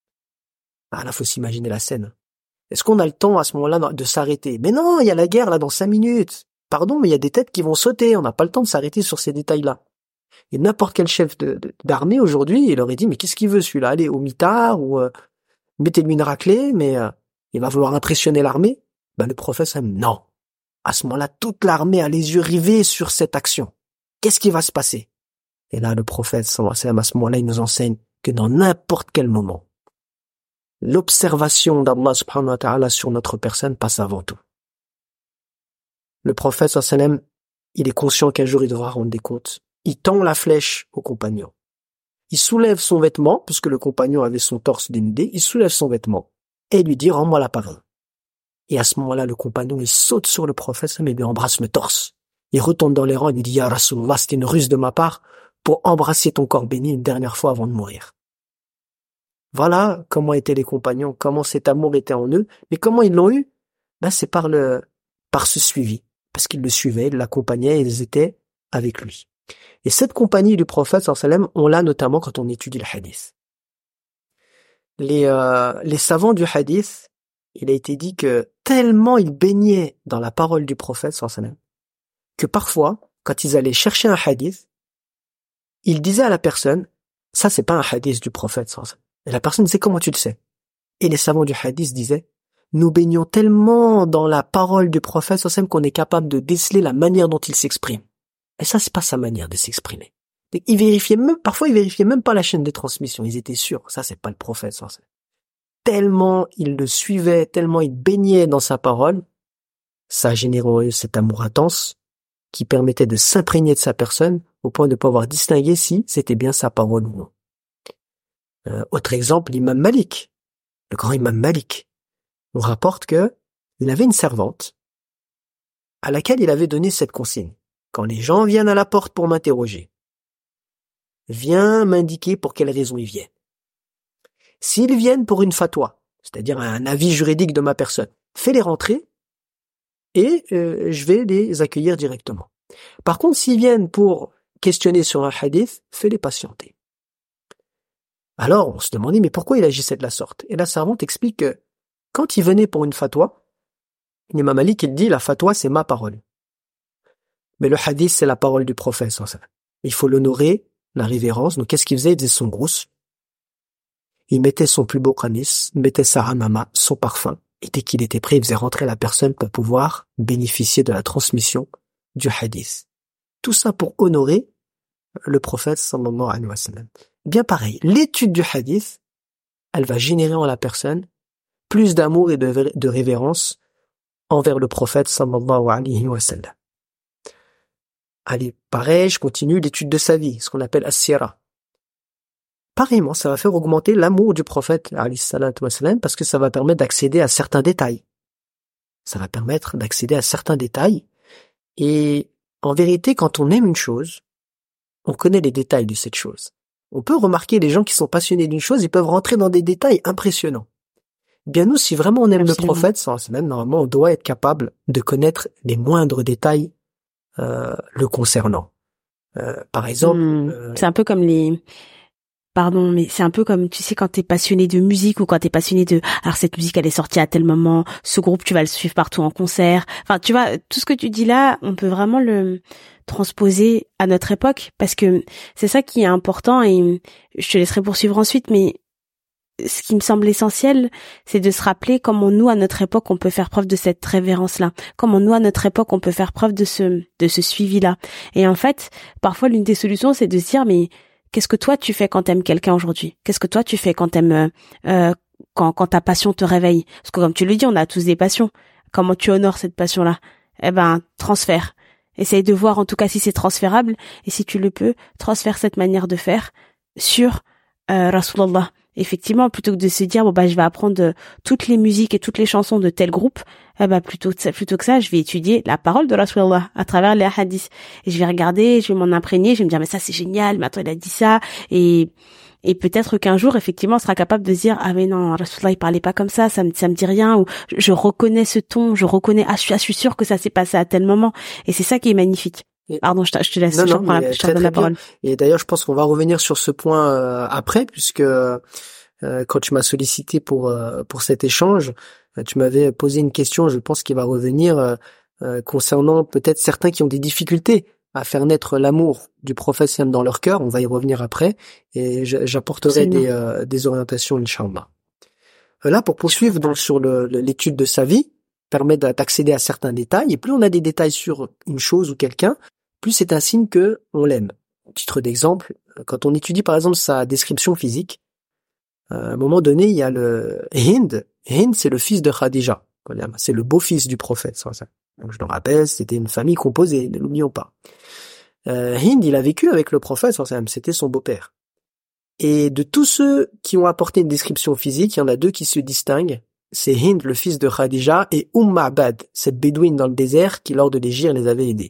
Ah là, faut s'imaginer la scène. Est-ce qu'on a le temps à ce moment-là de s'arrêter? Mais non, il y a la guerre là dans 5 minutes. Pardon, mais il y a des têtes qui vont sauter, on n'a pas le temps de s'arrêter sur ces détails-là. Et n'importe quel chef d'armée aujourd'hui, il aurait dit, mais qu'est-ce qu'il veut celui-là? Allez, au mitard, ou mettez-lui une raclée, mais il va vouloir impressionner l'armée. Le prophète, non. À ce moment-là, toute l'armée a les yeux rivés sur cette action. Qu'est-ce qui va se passer? Et là, le prophète, sallallahu alayhi wa sallam, à ce moment-là, il nous enseigne que dans n'importe quel moment, l'observation d'Allah subhanahu wa ta'ala sur notre personne passe avant tout. Le prophète sallallahu alayhi wa sallam, il est conscient qu'un jour il devra rendre des comptes. Il tend la flèche au compagnon. Il soulève son vêtement, puisque le compagnon avait son torse dénudé, il soulève son vêtement et lui dit, rends-moi l'appareil. Et à ce moment-là, le compagnon, il saute sur le prophète sallallahu alayhi wa sallam et lui embrasse le torse. Il retourne dans les rangs et lui dit, Ya Rasulullah, c'était une ruse de ma part pour embrasser ton corps béni une dernière fois avant de mourir. Voilà comment étaient les compagnons, comment cet amour était en eux, mais comment ils l'ont eu? C'est par ce suivi. Parce qu'ils le suivaient, ils l'accompagnaient et ils étaient avec lui. Et cette compagnie du prophète, sallallahu alayhi wa sallam, on l'a notamment quand on étudie le hadith. Les savants du hadith, il a été dit que tellement ils baignaient dans la parole du prophète, sallallahu alayhi wa sallam, que parfois, quand ils allaient chercher un hadith, ils disaient à la personne, ça c'est pas un hadith du prophète, sallallahu alayhi wa sallam. Et la personne disait, comment tu le sais? Et les savants du hadith disaient, nous baignons tellement dans la parole du prophète sallallahu alayhi wa sallam qu'on est capable de déceler la manière dont il s'exprime. Et ça, c'est pas sa manière de s'exprimer. Parfois ils vérifiaient même pas la chaîne de transmission. Ils étaient sûrs, ça c'est pas le prophète sallallahu alayhi wa sallam. Tellement ils le suivaient, tellement ils baignaient dans sa parole, ça a généré cet amour intense qui permettait de s'imprégner de sa personne au point de pouvoir distinguer si c'était bien sa parole ou non. Autre exemple, l'imam Malik, le grand imam Malik. On rapporte que il avait une servante à laquelle il avait donné cette consigne. Quand les gens viennent à la porte pour m'interroger, viens m'indiquer pour quelle raison ils viennent. S'ils viennent pour une fatwa, c'est-à-dire un avis juridique de ma personne, fais-les rentrer et je vais les accueillir directement. Par contre, s'ils viennent pour questionner sur un hadith, fais-les patienter. Alors, on se demandait, mais pourquoi il agissait de la sorte? Et la servante explique que quand il venait pour une fatwa, l'imam Malik, il dit, la fatwa, c'est ma parole. Mais le hadith, c'est la parole du prophète. Il faut l'honorer, la révérence. Donc, qu'est-ce qu'il faisait? Il faisait son brousse. Il mettait son plus beau qamis, il mettait sa hamama, son parfum. Et dès qu'il était prêt, il faisait rentrer la personne pour pouvoir bénéficier de la transmission du hadith. Tout ça pour honorer le prophète sallallahu alayhi wa sallam. Bien pareil, l'étude du hadith, elle va générer en la personne plus d'amour et de révérence envers le prophète sallallahu alayhi wa sallam. Allez, pareil, je continue l'étude de sa vie, ce qu'on appelle as-sira. Pareillement, ça va faire augmenter l'amour du prophète alayhi salatu wa sallam parce que ça va permettre d'accéder à certains détails. Ça va permettre d'accéder à certains détails. Et en vérité, quand on aime une chose, on connaît les détails de cette chose. On peut remarquer les gens qui sont passionnés d'une chose, ils peuvent rentrer dans des détails impressionnants. Bien nous, si vraiment on aime Absolument. le prophète, normalement, on doit être capable de connaître les moindres détails le concernant. Par exemple... C'est un peu comme Pardon, mais c'est un peu comme, tu sais, quand t'es passionné de musique ou quand t'es passionné alors cette musique elle est sortie à tel moment, ce groupe tu vas le suivre partout en concert. Enfin, tu vois, tout ce que tu dis là, on peut vraiment le transposer à notre époque parce que c'est ça qui est important et je te laisserai poursuivre ensuite, mais ce qui me semble essentiel, c'est de se rappeler comment nous, à notre époque, on peut faire preuve de cette révérence-là. Comment nous, à notre époque, on peut faire preuve de ce suivi-là. Et en fait, parfois, l'une des solutions, c'est de se dire, mais qu'est-ce que toi, tu fais quand t'aimes quelqu'un aujourd'hui? Qu'est-ce que toi, tu fais quand quand ta passion te réveille? Parce que comme tu le dis, on a tous des passions. Comment tu honores cette passion-là? Eh ben, transfère. Essaye de voir, en tout cas, si c'est transférable. Et si tu le peux, transfère cette manière de faire sur Rasulallah. Effectivement, plutôt que de se dire je vais apprendre toutes les musiques et toutes les chansons de tel groupe, plutôt que ça, je vais étudier la parole de Rasulallah à travers les hadiths. Et je vais regarder, je vais m'en imprégner, je vais me dire mais ça c'est génial, mais attends il a dit ça et peut-être qu'un jour effectivement on sera capable de se dire ah mais non Rasulallah il parlait pas comme ça me dit rien ou je reconnais ce ton, je suis sûr que ça s'est passé à tel moment et c'est ça qui est magnifique. Pardon, je te laisse, je te donne la parole. Et d'ailleurs, je pense qu'on va revenir sur ce point après, puisque quand tu m'as sollicité pour cet échange, tu m'avais posé une question, je pense qu'il va revenir concernant peut-être certains qui ont des difficultés à faire naître l'amour du prophète sallam dans leur cœur. On va y revenir après, et j'apporterai des orientations, Inch'Allah. Là, pour poursuivre donc sur l'étude de sa vie, permet d'accéder à certains détails, et plus on a des détails sur une chose ou quelqu'un, plus c'est un signe que on l'aime. Titre d'exemple, quand on étudie par exemple sa description physique, à un moment donné, il y a le Hind. Hind, c'est le fils de Khadija. C'est le beau-fils du prophète. Donc je le rappelle, c'était une famille composée, ne l'oublions pas. Hind, il a vécu avec le prophète, c'était son beau-père. Et de tous ceux qui ont apporté une description physique, il y en a deux qui se distinguent. C'est Hind, le fils de Khadija, et Ma'bad, cette bédouine dans le désert qui, lors de l'hégire, les avait aidés.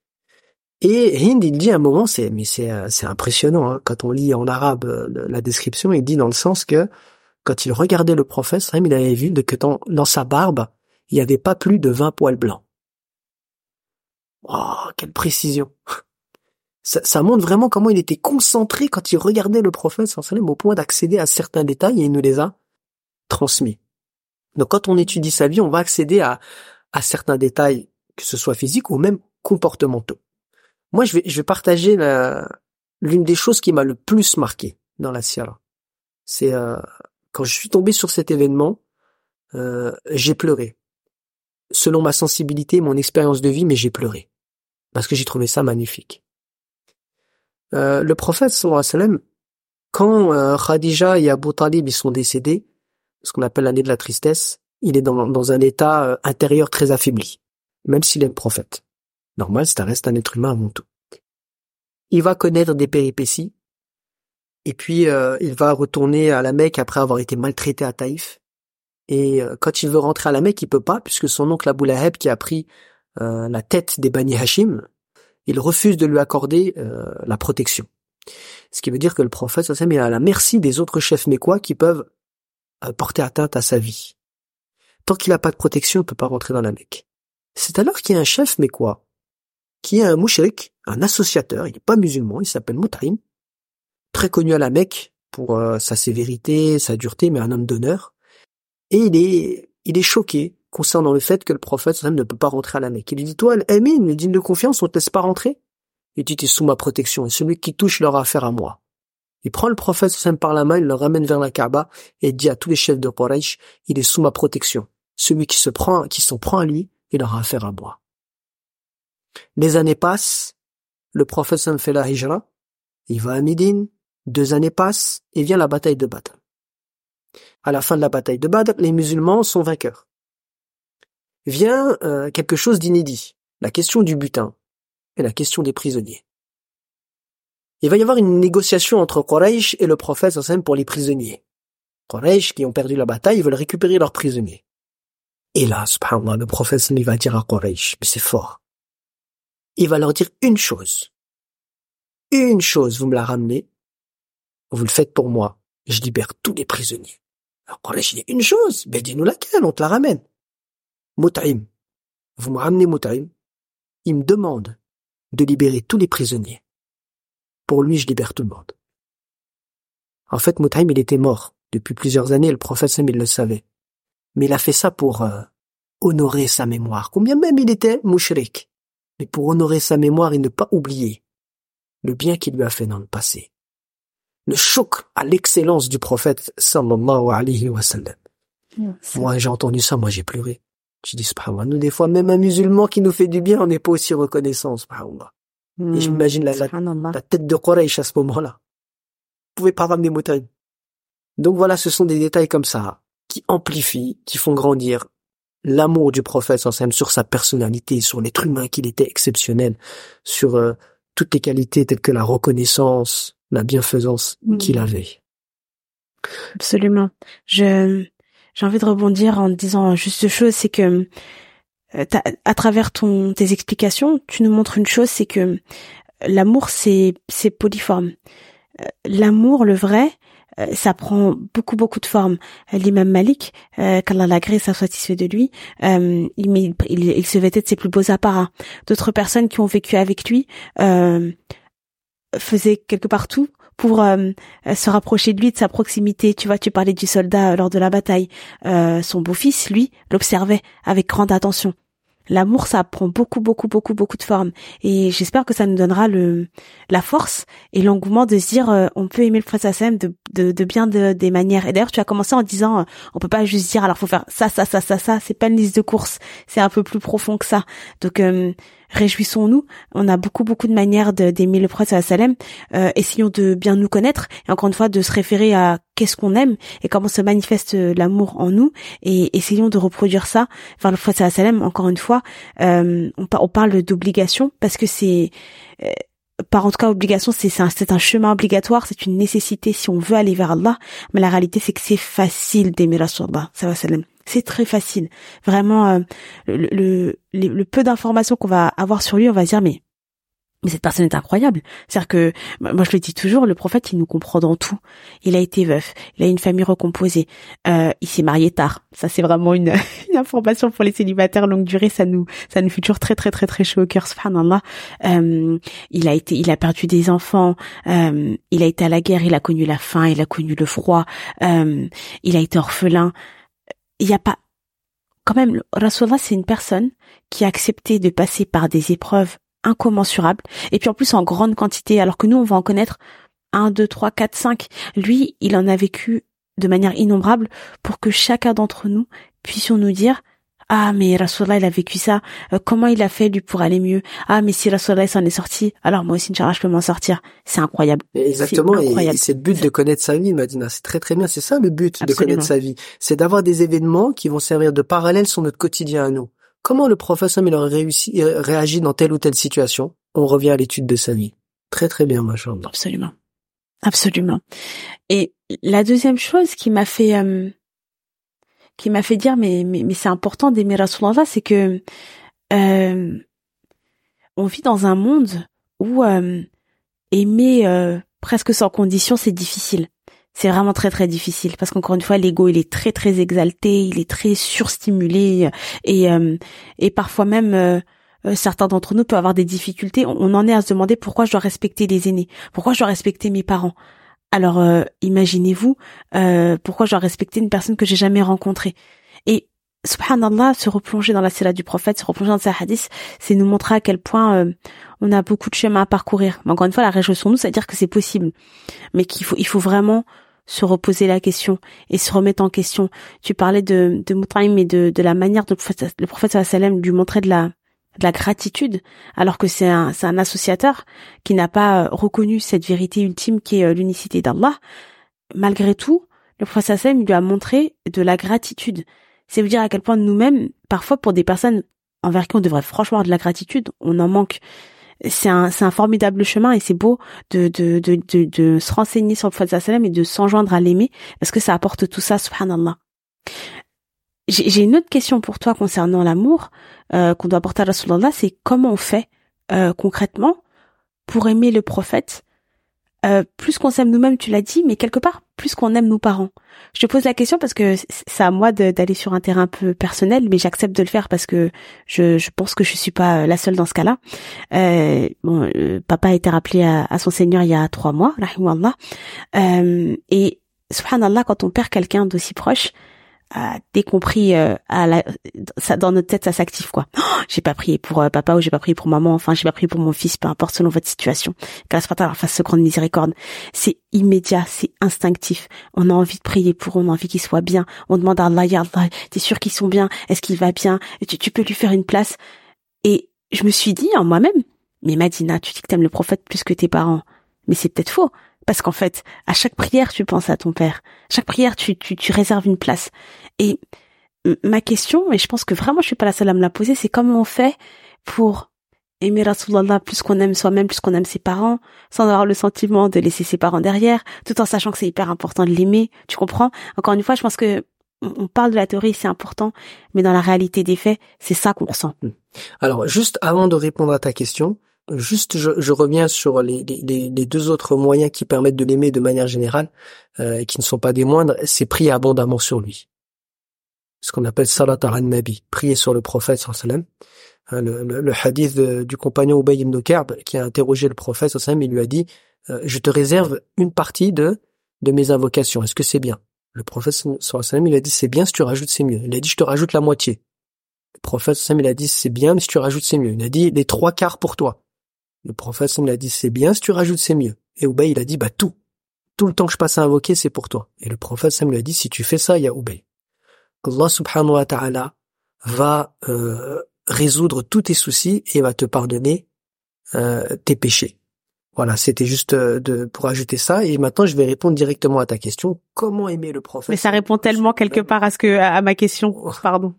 Et Hind, il dit à un moment, c'est impressionnant, hein, quand on lit en arabe la description, il dit dans le sens que quand il regardait le prophète, il avait vu que dans sa barbe, il n'y avait pas plus de 20 poils blancs. Oh, quelle précision! Ça montre vraiment comment il était concentré quand il regardait le prophète au point d'accéder à certains détails et il nous les a transmis. Donc quand on étudie sa vie, on va accéder à certains détails, que ce soit physiques ou même comportementaux. Moi, je vais partager l'une des choses qui m'a le plus marqué dans la sira. C'est quand je suis tombé sur cet événement, j'ai pleuré. Selon ma sensibilité, mon expérience de vie, mais j'ai pleuré. Parce que j'ai trouvé ça magnifique. Le prophète, sallallahu alayhi wa sallam, quand Khadija et Abu Talib ils sont décédés, ce qu'on appelle l'année de la tristesse, il est dans un état intérieur très affaibli, même s'il est le prophète. Normal, ça reste un être humain avant tout. Il va connaître des péripéties, et puis il va retourner à la Mecque après avoir été maltraité à Taïf. Et quand il veut rentrer à la Mecque, il peut pas, puisque son oncle Abu Lahab, qui a pris la tête des Bani Hashim, il refuse de lui accorder la protection. Ce qui veut dire que le prophète sallallahu alayhi wa sallam est à la merci des autres chefs mécois qui peuvent porter atteinte à sa vie. Tant qu'il n'a pas de protection, il ne peut pas rentrer dans la Mecque. C'est alors qu'il y a un chef mécois, qui est un mouchrik, un associateur, il n'est pas musulman, il s'appelle Mut'im, très connu à la Mecque pour sa sévérité, sa dureté, mais un homme d'honneur. Et il est choqué concernant le fait que le prophète sallallahu alayhi wa sallam ne peut pas rentrer à la Mecque. Il lui dit, toi, Al-Amin, le digne de confiance, on te laisse pas rentrer? Il dit, tu es sous ma protection, et celui qui touche leur affaire à moi. Il prend le prophète sallallahu alayhi wa sallam par la main, il le ramène vers la Kaaba, et dit à tous les chefs de Quraysh, il est sous ma protection. Celui qui s'en prend à lui, il aura affaire à moi. Les années passent, le prophète sallam fait la hijra, il va à Médine, 2 années passent, et vient la bataille de Badr. À la fin de la bataille de Badr, les musulmans sont vainqueurs. Vient quelque chose d'inédit, la question du butin et la question des prisonniers. Il va y avoir une négociation entre Quraysh et le prophète sallallahu alayhi wa sallam pour les prisonniers. Quraysh, qui ont perdu la bataille, ils veulent récupérer leurs prisonniers. Et là, subhanallah, le prophète sallallahu alayhi wa sallam, il va dire à Quraysh, mais c'est fort. Il va leur dire une chose. Une chose, vous me la ramenez, vous le faites pour moi, je libère tous les prisonniers. Alors Quraysh dit une chose, ben dis-nous laquelle, on te la ramène. Mut'im, vous me ramenez Mut'im, il me demande de libérer tous les prisonniers. Pour lui, je libère tout le monde. En fait, Mut'im, il était mort depuis plusieurs années, le prophète sallam, il le savait. Mais il a fait ça pour honorer sa mémoire. Combien même il était mushrik. Mais pour honorer sa mémoire et ne pas oublier le bien qu'il lui a fait dans le passé. Le choc à l'excellence du prophète sallallahu alayhi wa sallam. Moi, j'ai entendu ça, moi j'ai pleuré. Je dis, subhanallah, nous des fois, même un musulman qui nous fait du bien, on n'est pas aussi reconnaissant, subhanallah. Et je m'imagine la tête de Quraysh à ce moment-là. Vous pouvez pas ramener Mut'im. Donc voilà, ce sont des détails comme ça, qui amplifient, qui font grandir l'amour du prophète sallallahu alayhi wa sallam sur sa personnalité, sur l'être humain qu'il était exceptionnel, sur toutes les qualités telles que la reconnaissance, la bienfaisance qu'il avait. Absolument. J'ai envie de rebondir en disant juste une chose, c'est que à travers tes explications, tu nous montres une chose, c'est que l'amour c'est polyforme. L'amour, le vrai, ça prend beaucoup de formes. L'imam Malik, qu'Allah l'agrée, ça soit satisfait de lui, il se vêtait de ses plus beaux apparats. D'autres personnes qui ont vécu avec lui faisaient quelque part tout pour se rapprocher de lui, de sa proximité. Tu vois, tu parlais du soldat lors de la bataille. Son beau-fils, lui, l'observait avec grande attention. L'amour, ça prend beaucoup de formes. Et j'espère que ça nous donnera la force et l'engouement de se dire, on peut aimer le prophète sallam de bien des manières. Et d'ailleurs, tu as commencé en disant, on peut pas juste dire, alors faut faire ça. C'est pas une liste de courses. C'est un peu plus profond que ça. Donc, réjouissons-nous. On a beaucoup de manières d'aimer le prophète sallam. Essayons de bien nous connaître et encore une fois de se référer à qu'est-ce qu'on aime et comment se manifeste l'amour en nous et essayons de reproduire ça vers le prophète sallam. Encore une fois, on parle d'obligation parce que c'est par en tout cas obligation, c'est un chemin obligatoire, c'est une nécessité si on veut aller vers Allah. Mais la réalité, c'est que c'est facile d'aimer Rasulullah sallallahu alayhi wa sallam. C'est très facile. Vraiment, le peu d'informations qu'on va avoir sur lui, on va se dire mais cette personne est incroyable. C'est-à-dire que, moi je le dis toujours, le prophète, il nous comprend dans tout. Il a été veuf, il a une famille recomposée, il s'est marié tard. Ça c'est vraiment une information pour les célibataires longue durée, ça nous fait toujours très chaud au cœur, subhanallah. Il a perdu des enfants, il a été à la guerre, il a connu la faim, il a connu le froid, il a été orphelin. Il y a pas, quand même, Rasulullah c'est une personne qui a accepté de passer par des épreuves incommensurables, et puis en plus en grande quantité, alors que nous on va en connaître 1, 2, 3, 4, 5. Lui, il en a vécu de manière innombrable pour que chacun d'entre nous puissions nous dire ah mais Rasulullah il a vécu ça, comment il a fait lui pour aller mieux, ah mais si Rasulullah s'en est sorti, alors moi aussi Inch'Allah je peux m'en sortir. C'est incroyable. Exactement, et c'est le but de connaître sa vie, Madina, c'est très bien, c'est ça le but. Absolument. De connaître sa vie, c'est d'avoir des événements qui vont servir de parallèle sur notre quotidien à nous. Comment le prophète il aurait réagi dans telle ou telle situation? On revient à l'étude de sa vie. Très bien, machallah. Absolument. Et la deuxième chose qui m'a fait dire mais c'est important d'aimer Rasulullah, c'est que on vit dans un monde où aimer presque sans condition, c'est difficile. C'est vraiment très difficile parce qu'encore une fois l'ego il est très exalté, il est très surstimulé et parfois même certains d'entre nous peuvent avoir des difficultés. On en est à se demander pourquoi je dois respecter les aînés, pourquoi je dois respecter mes parents. Alors imaginez-vous pourquoi je dois respecter une personne que j'ai jamais rencontrée. Et subhanallah, se replonger dans la sira du prophète, se replonger dans sa hadith, c'est nous montrer à quel point on a beaucoup de chemin à parcourir. Mais encore une fois, la réjouissons-nous, ça veut dire que c'est possible, mais il faut vraiment se reposer la question et se remettre en question. Tu parlais de Mut'im et de la manière dont le prophète sallallahu alayhi wa sallam lui montrait de de la gratitude, alors que c'est un associateur qui n'a pas reconnu cette vérité ultime qui est l'unicité d'Allah. Malgré tout, le prophète sallam lui a montré de la gratitude. C'est vous dire à quel point nous-mêmes, parfois pour des personnes envers qui on devrait franchement avoir de la gratitude, on en manque. C'est un formidable chemin et c'est beau de se renseigner sur le prophète sallam et de s'enjoindre à l'aimer parce que ça apporte tout ça, subhanallah. J'ai une autre question pour toi concernant l'amour qu'on doit apporter à Rasulallah, c'est comment on fait concrètement pour aimer le prophète plus qu'on s'aime nous-mêmes, tu l'as dit, mais quelque part plus qu'on aime nos parents. Je te pose la question parce que c'est à moi d'aller sur un terrain un peu personnel, mais j'accepte de le faire parce que je pense que je suis pas la seule dans ce cas-là. Papa a été rappelé à son Seigneur il y a 3 mois, rahimahullah, et subhanallah, quand on perd quelqu'un d'aussi proche, dès qu'on prie ça, dans notre tête ça s'active quoi. J'ai pas prié pour papa ou j'ai pas prié pour maman, enfin j'ai pas prié pour mon fils, peu importe selon votre situation. Qu'Allah leur fasse ce grande miséricorde. C'est immédiat, c'est instinctif. On a envie de prier pour eux, on a envie qu'ils soient bien. On demande à Allah, ya Allah, t'es sûr qu'ils sont bien? Est-ce qu'il va bien? Tu peux lui faire une place? Et je me suis dit en moi-même, mais Madina, tu dis que t'aimes le prophète plus que tes parents. Mais c'est peut-être faux. Parce qu'en fait, à chaque prière, tu penses à ton père. Chaque prière, tu réserves une place. Et ma question, et je pense que vraiment je suis pas la seule à me la poser, c'est comment on fait pour aimer Rasulallah plus qu'on aime soi-même, plus qu'on aime ses parents, sans avoir le sentiment de laisser ses parents derrière, tout en sachant que c'est hyper important de l'aimer. Tu comprends? Encore une fois, je pense que on parle de la théorie, c'est important, mais dans la réalité des faits, c'est ça qu'on ressent. Alors, juste avant de répondre à ta question, je reviens sur les 2 autres moyens qui permettent de l'aimer de manière générale, et qui ne sont pas des moindres, c'est prier abondamment sur lui. Ce qu'on appelle salat al-nabi, prier sur le prophète sallallahu alayhi wa sallam. Le hadith du compagnon Ubay ibn Ka'b qui a interrogé le prophète sallallahu alayhi wa sallam, il lui a dit je te réserve une partie de mes invocations, est-ce que c'est bien? Le prophète sallallahu alayhi wa sallam, il a dit c'est bien, si tu rajoutes c'est mieux. Il a dit je te rajoute la moitié. Le prophète sallallahu alayhi wa sallam, il a dit c'est bien, mais si tu rajoutes c'est mieux. Il a dit les 3/4 pour toi. Le prophète sallallahu alayhi wa sallam, il a dit c'est bien, si tu rajoutes c'est mieux. Et Ubay il a dit tout le temps que je passe à invoquer c'est pour toi. Et le prophète sallallahu alayhi wa sallam, il a dit si tu fais ça, il y a Ubay. Allah subhanahu wa ta'ala va résoudre tous tes soucis et va te pardonner tes péchés. Voilà, c'était juste pour ajouter ça. Et maintenant, je vais répondre directement à ta question. Comment aimer le prophète? Mais ça répond tellement quelque part à ma question. Pardon.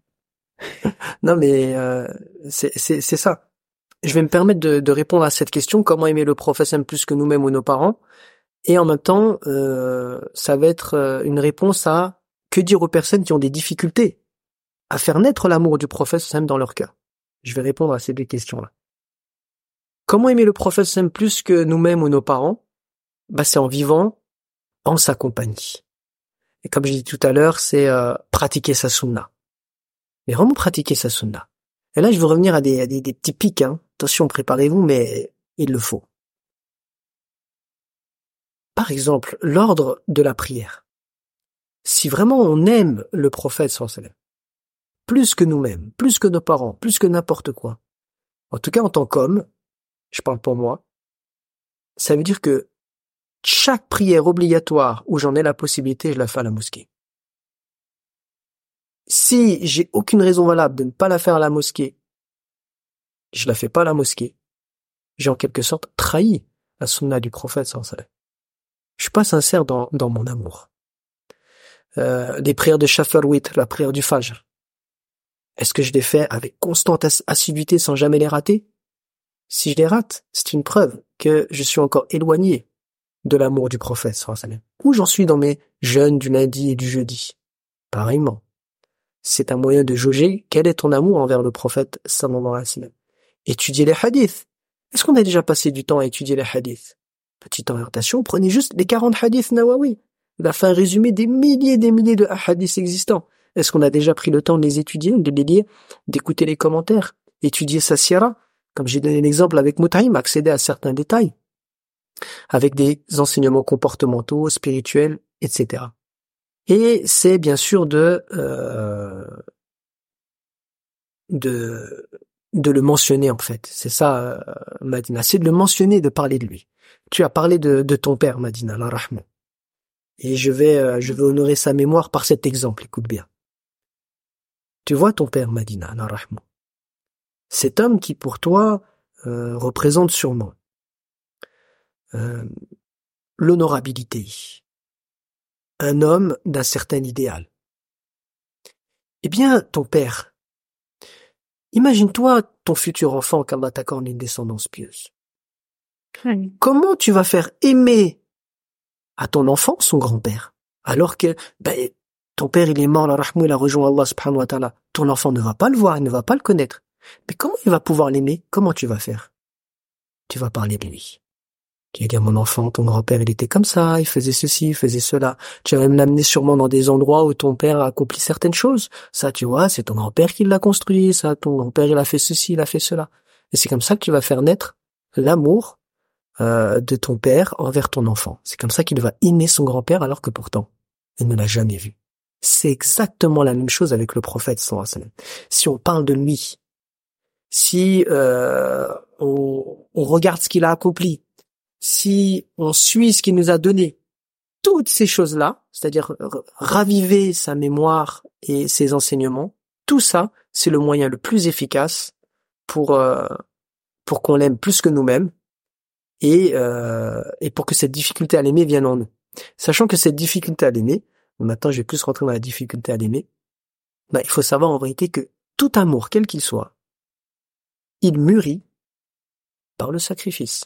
Non, mais c'est ça. Je vais me permettre de répondre à cette question. Comment aimer le prophète même plus que nous-mêmes ou nos parents? Et en même temps, ça va être une réponse à que dire aux personnes qui ont des difficultés à faire naître l'amour du prophète sallam dans leur cœur. Je vais répondre à ces 2 questions-là. Comment aimer le prophète sallam plus que nous-mêmes ou nos parents? C'est en vivant en sa compagnie. Et comme j'ai dit tout à l'heure, c'est pratiquer sa sunna. Mais vraiment pratiquer sa sunna. Et là, je veux revenir à des petits pics. Attention, préparez-vous, mais il le faut. Par exemple, l'ordre de la prière. Si vraiment on aime le prophète sallallahu alayhi wa sallam, plus que nous-mêmes, plus que nos parents, plus que n'importe quoi, en tout cas en tant qu'homme, je parle pour moi, ça veut dire que chaque prière obligatoire où j'en ai la possibilité, je la fais à la mosquée. Si j'ai aucune raison valable de ne pas la faire à la mosquée, je la fais pas à la mosquée, j'ai en quelque sorte trahi la sunna du prophète sallallahu alayhi wa sallam. Je suis pas sincère dans mon amour. Des prières de Shafar Witr, la prière du Fajr. Est-ce que je les fais avec constante assiduité sans jamais les rater? Si je les rate, c'est une preuve que je suis encore éloigné de l'amour du prophète sallallahu alayhi wa sallam. Où j'en suis dans mes jeûnes du lundi et du jeudi? Pareillement. C'est un moyen de jauger quel est ton amour envers le prophète sallallahu alayhi wa sallam. Étudier les hadiths. Est-ce qu'on a déjà passé du temps à étudier les hadiths? Petite orientation, prenez juste les 40 hadiths Nawawi. Il a fait un résumé des milliers de hadiths existants. Est-ce qu'on a déjà pris le temps de les étudier, de les lire, d'écouter les commentaires, étudier sa sira? Comme j'ai donné l'exemple avec Mut'im, accéder à certains détails, avec des enseignements comportementaux, spirituels, etc. Et c'est bien sûr de le mentionner en fait. C'est ça, Madina, c'est de le mentionner, de parler de lui. Tu as parlé de ton père, Madina, la rahma. Et je vais honorer sa mémoire par cet exemple, écoute bien. Tu vois ton père, Madina, la rahma. Cet homme qui pour toi représente sûrement l'honorabilité, un homme d'un certain idéal. Eh bien, ton père, imagine-toi ton futur enfant qu'Allah t'accorde une descendance pieuse. Oui. Comment tu vas faire aimer à ton enfant son grand-père alors que ton père il est mort, la rahmou, il a rejoint Allah subhanahu wa ta'ala. Ton enfant ne va pas le voir, il ne va pas le connaître. Mais comment il va pouvoir l'aimer? Comment tu vas faire? Tu vas parler de lui. Tu vas dire, mon enfant, ton grand-père, il était comme ça, il faisait ceci, il faisait cela. Tu vas même l'amener sûrement dans des endroits où ton père a accompli certaines choses. Ça, tu vois, c'est ton grand-père qui l'a construit, ça, ton grand-père, il a fait ceci, il a fait cela. Et c'est comme ça que tu vas faire naître l'amour de ton père envers ton enfant. C'est comme ça qu'il va aimer son grand-père alors que pourtant, il ne l'a jamais vu. C'est exactement la même chose avec le prophète, sallallahu alayhi wa sallam. Si on parle de lui, si on regarde ce qu'il a accompli, si on suit ce qu'il nous a donné, toutes ces choses-là, c'est-à-dire raviver sa mémoire et ses enseignements, tout ça, c'est le moyen le plus efficace pour qu'on l'aime plus que nous-mêmes et pour que cette difficulté à l'aimer vienne en nous. Sachant que cette difficulté à l'aimer, maintenant je vais plus rentrer dans la difficulté à l'aimer, il faut savoir en vérité que tout amour, quel qu'il soit, il mûrit par le sacrifice.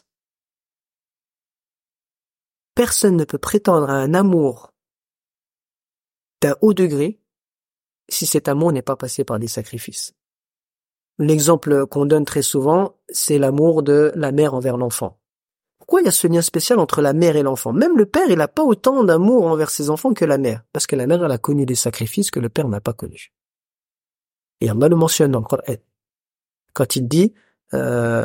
Personne ne peut prétendre à un amour d'un haut degré si cet amour n'est pas passé par des sacrifices. L'exemple qu'on donne très souvent, c'est l'amour de la mère envers l'enfant. Pourquoi il y a ce lien spécial entre la mère et l'enfant? Même le père, il n'a pas autant d'amour envers ses enfants que la mère, parce que la mère, elle a connu des sacrifices que le père n'a pas connus. Et Allah le mentionne dans le Coran, quand il dit nous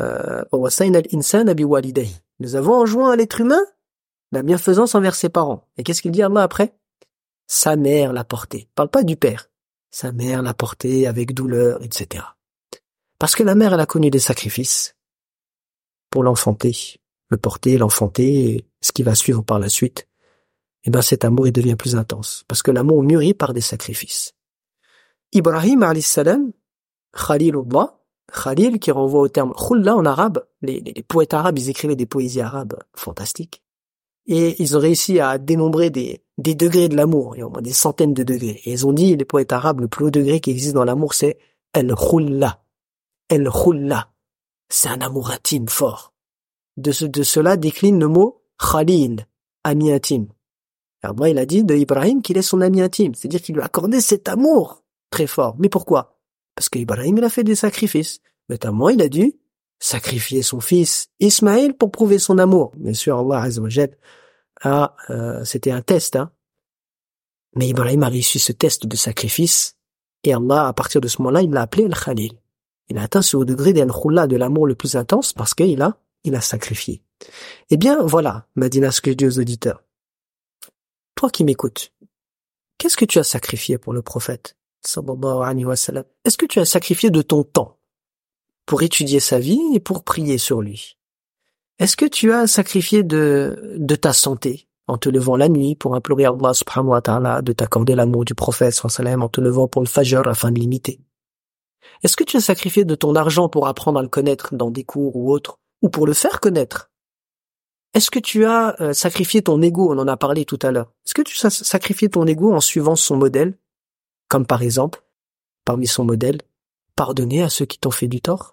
avons enjoint à l'être humain la bienfaisance envers ses parents. Et qu'est-ce qu'il dit Allah après? Sa mère l'a porté. Parle pas du père. Sa mère l'a porté avec douleur, etc. Parce que la mère, elle a connu des sacrifices pour l'enfanter, le porter, l'enfanter, et ce qui va suivre par la suite. Et cet amour, il devient plus intense. Parce que l'amour mûrit par des sacrifices. Ibrahim, alayhi salam, Khalilullah, Khalil, qui renvoie au terme khulla en arabe, les poètes arabes, ils écrivaient des poésies arabes fantastiques. Et ils ont réussi à dénombrer des degrés de l'amour, il y a au moins des centaines de degrés. Et ils ont dit, les poètes arabes, le plus haut degré qui existe dans l'amour, c'est el-khulla. El-khulla. C'est un amour intime, fort. De cela décline le mot khalil, ami intime. Allah, il a dit de Ibrahim qu'il est son ami intime. C'est-à-dire qu'il lui a accordé cet amour très fort. Mais pourquoi? Parce qu'Ibrahim, il a fait des sacrifices. Notamment, il a dû sacrifier son fils Ismaël pour prouver son amour. Bien sûr, Allah Azza wa Jal c'était un test, mais Ibrahim a réussi ce test de sacrifice, et Allah, à partir de ce moment-là, il l'a appelé Al-Khalil. Il a atteint ce haut degré d'Al-Khulla, de l'amour le plus intense, parce qu'il a sacrifié. Eh bien, voilà, Madina, ce que je dis aux auditeurs. Toi qui m'écoutes, qu'est-ce que tu as sacrifié pour le prophète, sallallahu alayhi wa sallam? Est-ce que tu as sacrifié de ton temps pour étudier sa vie et pour prier sur lui? Est-ce que tu as sacrifié de ta santé en te levant la nuit pour implorer Allah subhanahu wa ta'ala de t'accorder l'amour du prophète sallallahu alayhi wa sallam, en te levant pour le fajr afin de l'imiter? Est-ce que tu as sacrifié de ton argent pour apprendre à le connaître dans des cours ou autres, ou pour le faire connaître? Est-ce que tu as sacrifié ton ego? On en a parlé tout à l'heure. Est-ce que tu as sacrifié ton ego en suivant son modèle? Comme par exemple, parmi son modèle, pardonner à ceux qui t'ont fait du tort?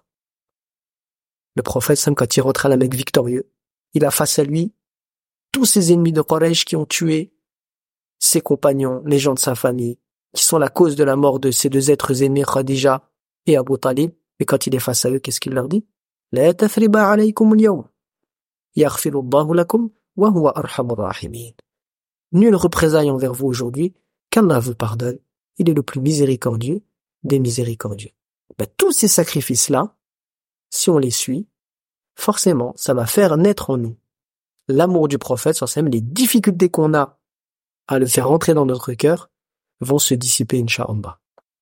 Le prophète, quand il rentre à la Mecque victorieux, il a face à lui tous ses ennemis de Quraysh qui ont tué ses compagnons, les gens de sa famille, qui sont la cause de la mort de ces deux êtres aimés, Khadija et Abu Talib. Et quand il est face à eux, qu'est-ce qu'il leur dit? La tathriba alaykum al-yawm. Yaghfirullahu lakum wa huwa arhamur rahimin. Nulle représailles envers vous aujourd'hui, qu'Allah vous pardonne. Il est le plus miséricordieux des miséricordieux. Tous ces sacrifices-là, si on les suit, forcément, ça va faire naître en nous l'amour du prophète, les difficultés qu'on a à le faire rentrer dans notre cœur vont se dissiper, Inch'Allah.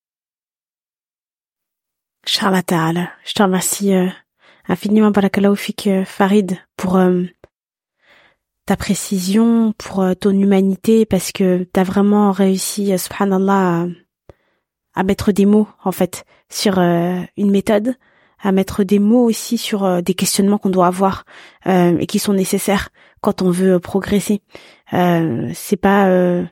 Inch'Allah ta'ala. Je te remercie infiniment, barakallahu fik, Farid, pour ta précision, pour ton humanité, parce que t'as vraiment réussi, subhanallah, à mettre des mots, en fait, sur une méthode à mettre des mots aussi sur des questionnements qu'on doit avoir et qui sont nécessaires quand on veut progresser. C'est pas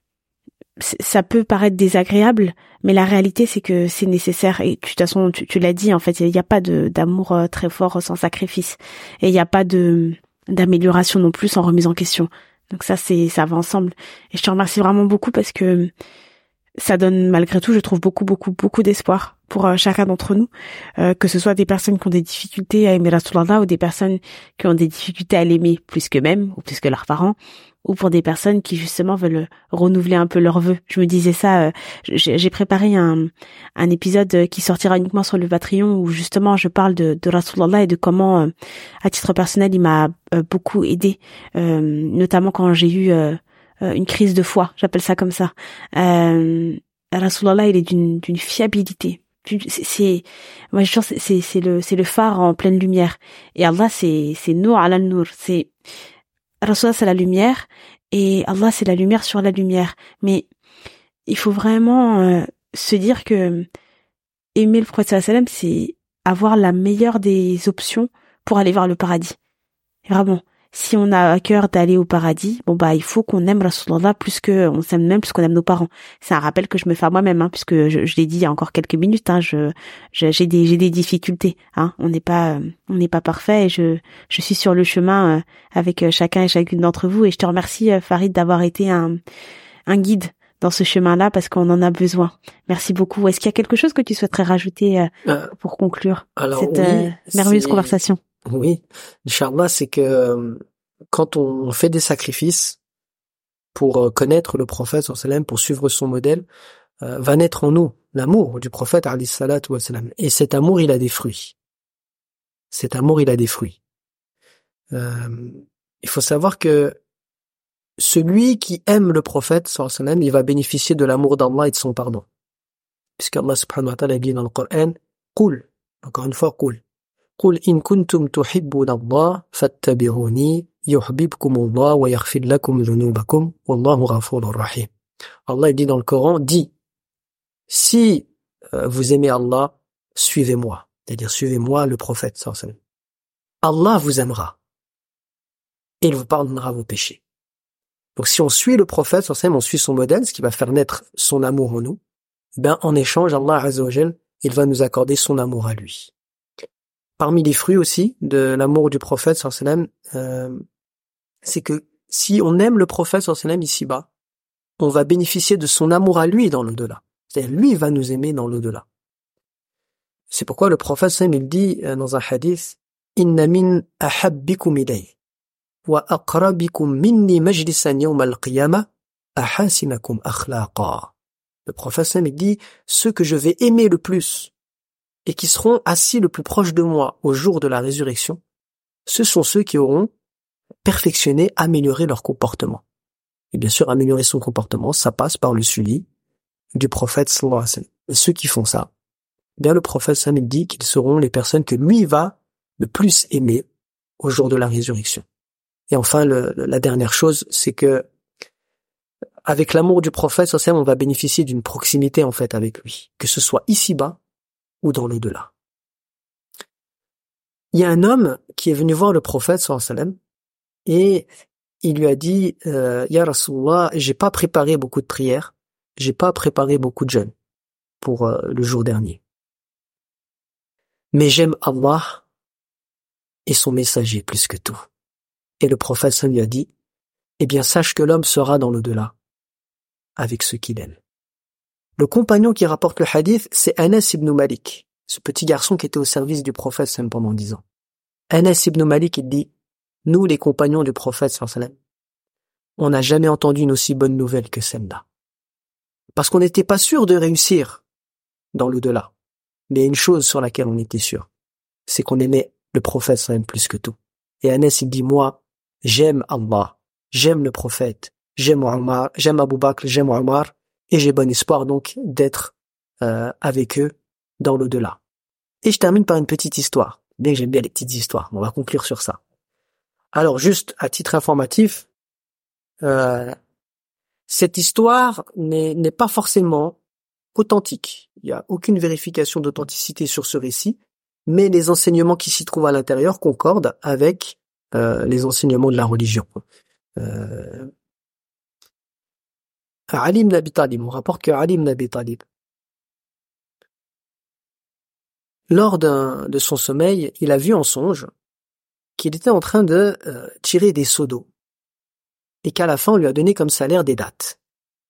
ça peut paraître désagréable, mais la réalité c'est que c'est nécessaire. Et de toute façon, tu l'as dit, en fait, il n'y a pas d'amour très fort sans sacrifice, et il n'y a pas d'amélioration non plus sans remise en question. Donc ça va ensemble. Et je te remercie vraiment beaucoup parce que ça donne malgré tout, je trouve, beaucoup d'espoir pour chacun d'entre nous, que ce soit des personnes qui ont des difficultés à aimer Rasulallah ou des personnes qui ont des difficultés à l'aimer plus qu'eux-mêmes ou plus que leurs parents, ou pour des personnes qui justement veulent renouveler un peu leurs vœux. Je me disais ça, j'ai préparé un épisode qui sortira uniquement sur le Patreon où justement je parle de Rasulallah et de comment, à titre personnel, il m'a beaucoup aidé, notamment quand j'ai eu une crise de foi, j'appelle ça comme ça. Rasulallah, il est d'une fiabilité. Moi je pense c'est le phare en pleine lumière. Et Allah c'est Nour ala Nour. Rasulallah c'est la lumière et Allah c'est la lumière sur la lumière. Mais il faut vraiment se dire que aimer le prophète sallallahu alayhi wa sallam, c'est avoir la meilleure des options pour aller vers le paradis. Vraiment. Si on a à cœur d'aller au paradis, il faut qu'on aime Rasulallah plus qu'on s'aime même plus qu'on aime nos parents. C'est un rappel que je me fais à moi-même, puisque je l'ai dit il y a encore quelques minutes, j'ai des difficultés, on n'est pas parfait et je suis sur le chemin avec chacun et chacune d'entre vous et je te remercie Farid d'avoir été un guide dans ce chemin-là parce qu'on en a besoin. Merci beaucoup. Est-ce qu'il y a quelque chose que tu souhaiterais rajouter pour conclure cette merveilleuse conversation? Oui, Inch'Allah, c'est que quand on fait des sacrifices pour connaître le prophète sallallahu alayhi wa sallam, pour suivre son modèle, va naître en nous l'amour du prophète alayhi salatu wa sallam. Et cet amour, il a des fruits. Cet amour, il a des fruits. Il faut savoir que celui qui aime le prophète sallallahu alayhi wa sallam, il va bénéficier de l'amour d'Allah et de son pardon. Puisqu'Allah subhanahu wa ta'ala dit dans le Coran, Qul, encore une fois, Qul. قل إن كنتم تحبون الله فاتبعوني يحببكم الله ويغفر لكم ذنوبكم والله غفور رحيم. Allah dit dans le Coran, dit, si vous aimez Allah, suivez-moi. C'est-à-dire, suivez-moi le prophète, sallallahu alayhi wa sallam. Allah vous aimera. Et il vous pardonnera vos péchés. Donc, si on suit le prophète, sallallahu alayhi wa sallam, on suit son modèle, ce qui va faire naître son amour en nous, en échange, Allah azza wa jal, il va nous accorder son amour à lui. Parmi les fruits aussi de l'amour du prophète sallallahu alayhi wa sallam, c'est que si on aime le prophète sallallahu alayhi wa sallam ici-bas, on va bénéficier de son amour à lui dans l'au-delà. C'est-à-dire lui va nous aimer dans l'au-delà. C'est pourquoi le prophète sallallahu alayhi wa sallam il dit dans un hadith, Inna min ahabbikum ilayhi wa aqrabikum minni majlisan yawm al-qiyamah ahasinakum akhlaqa. Le prophète sallallahu alayhi wa sallam il dit, ceux que je vais aimer le plus et qui seront assis le plus proche de moi au jour de la résurrection, ce sont ceux qui auront perfectionné, amélioré leur comportement. Et bien sûr, améliorer son comportement, ça passe par le suivi du prophète sallallahu alayhi wa sallam. Et ceux qui font ça, le prophète sallallahu alayhi wa sallam dit qu'ils seront les personnes que lui va le plus aimer au jour de la résurrection. Et enfin, la dernière chose, c'est que avec l'amour du prophète sallallahu alayhi wa sallam, on va bénéficier d'une proximité en fait avec lui, que ce soit ici-bas ou dans l'au-delà. Il y a un homme qui est venu voir le prophète sallallahu alayhi wa sallam et il lui a dit Ya Rasulullah, j'ai pas préparé beaucoup de prières, j'ai pas préparé beaucoup de jeûnes pour le jour dernier. Mais j'aime Allah et son messager plus que tout. Et le prophète sallallahu alayhi wa sallam lui a dit Eh bien sache que l'homme sera dans l'au-delà avec ceux qu'il aime. Le compagnon qui rapporte le hadith, c'est Anas ibn Malik, ce petit garçon qui était au service du prophète sallallahu alayhi wa sallam pendant 10 ans. Anas ibn Malik, il dit, nous les compagnons du prophète sallallahu alayhi wa sallam, on n'a jamais entendu une aussi bonne nouvelle que celle-là. Parce qu'on n'était pas sûr de réussir dans l'au-delà. Mais il y a une chose sur laquelle on était sûr, c'est qu'on aimait le prophète sallallahu alayhi wa sallam plus que tout. Et Anas, il dit, moi, j'aime Allah, j'aime le prophète, j'aime Omar, j'aime Abu Bakr, j'aime Omar, et j'ai bon espoir donc d'être avec eux dans l'au-delà. Et je termine par une petite histoire. Bien que j'aime bien les petites histoires, on va conclure sur ça. Alors juste à titre informatif, cette histoire n'est pas forcément authentique. Il n'y a aucune vérification d'authenticité sur ce récit, mais les enseignements qui s'y trouvent à l'intérieur concordent avec les enseignements de la religion. Ali ibn Abi Talib, on rapporte que Ali ibn Abi Talib, lors de son sommeil, il a vu en songe qu'il était en train de tirer des seaux d'eau et qu'à la fin on lui a donné comme salaire des dattes.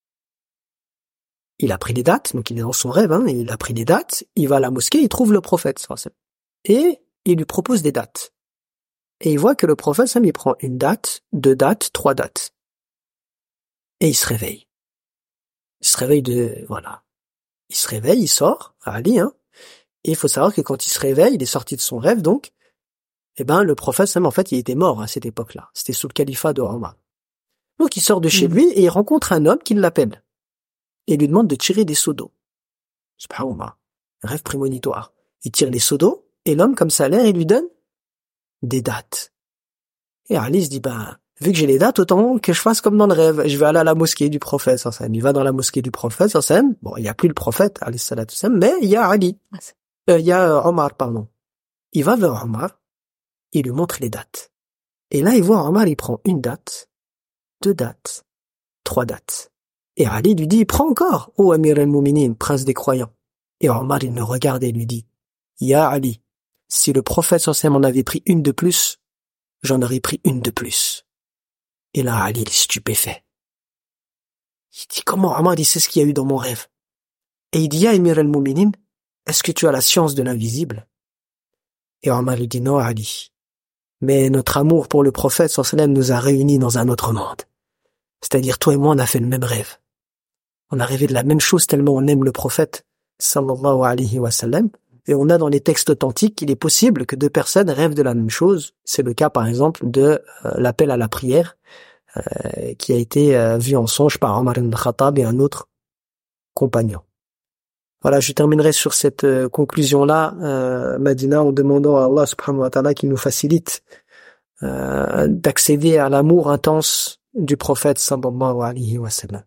Il a pris les dattes, donc il est dans son rêve, il a pris les dattes, il va à la mosquée, il trouve le prophète, et il lui propose des dattes. Et il voit que le prophète, il prend une date, 2 dattes, 3 dattes. Et il se réveille. Il se réveille il se réveille, il sort, Ali, et il faut savoir que quand il se réveille, il est sorti de son rêve, donc, le prophète, en fait, il était mort à cette époque-là. C'était sous le califat de Omar. Donc il sort de chez lui et il rencontre un homme qui l'appelle. Et lui demande de tirer des seaux d'eau. Subhanallah. Rêve prémonitoire. Il tire les seaux d'eau, et l'homme, comme salaire, il lui donne des dattes. Et Ali se dit, vu que j'ai les dattes, autant que je fasse comme dans le rêve. Je vais aller à la mosquée du prophète, Il va dans la mosquée du prophète, Bon, il n'y a plus le prophète, mais il y a Ali. Il y a Omar, pardon. Il va vers Omar, il lui montre les dates. Et là, il voit Omar, il prend 1 date, 2 dates, 3 dates. Et Ali lui dit, prends encore, ô Amir al-Mouminin, prince des croyants. Et Omar, il me regarde et lui dit, Ya Ali, si le prophète en avait pris 1 de plus, j'en aurais pris 1 de plus. Et là, Ali, il est stupéfait. Il dit, comment Omar, il sait ce qu'il y a eu dans mon rêve? Et il dit, Ya Amir al-Mouminin, est-ce que tu as la science de l'invisible? Et Omar lui dit, non, Ali. Mais notre amour pour le prophète nous a réunis dans un autre monde. C'est-à-dire, toi et moi, on a fait le même rêve. On a rêvé de la même chose tellement on aime le prophète, sallallahu alayhi wa sallam. Et on a dans les textes authentiques qu'il est possible que 2 personnes rêvent de la même chose. C'est le cas, par exemple, de l'appel à la prière, qui a été vu en songe par Omar ibn Khattab et un autre compagnon. Voilà, je terminerai sur cette conclusion-là, Madina, en demandant à Allah subhanahu wa ta'ala qu'il nous facilite d'accéder à l'amour intense du prophète sallallahu alayhi wa sallam.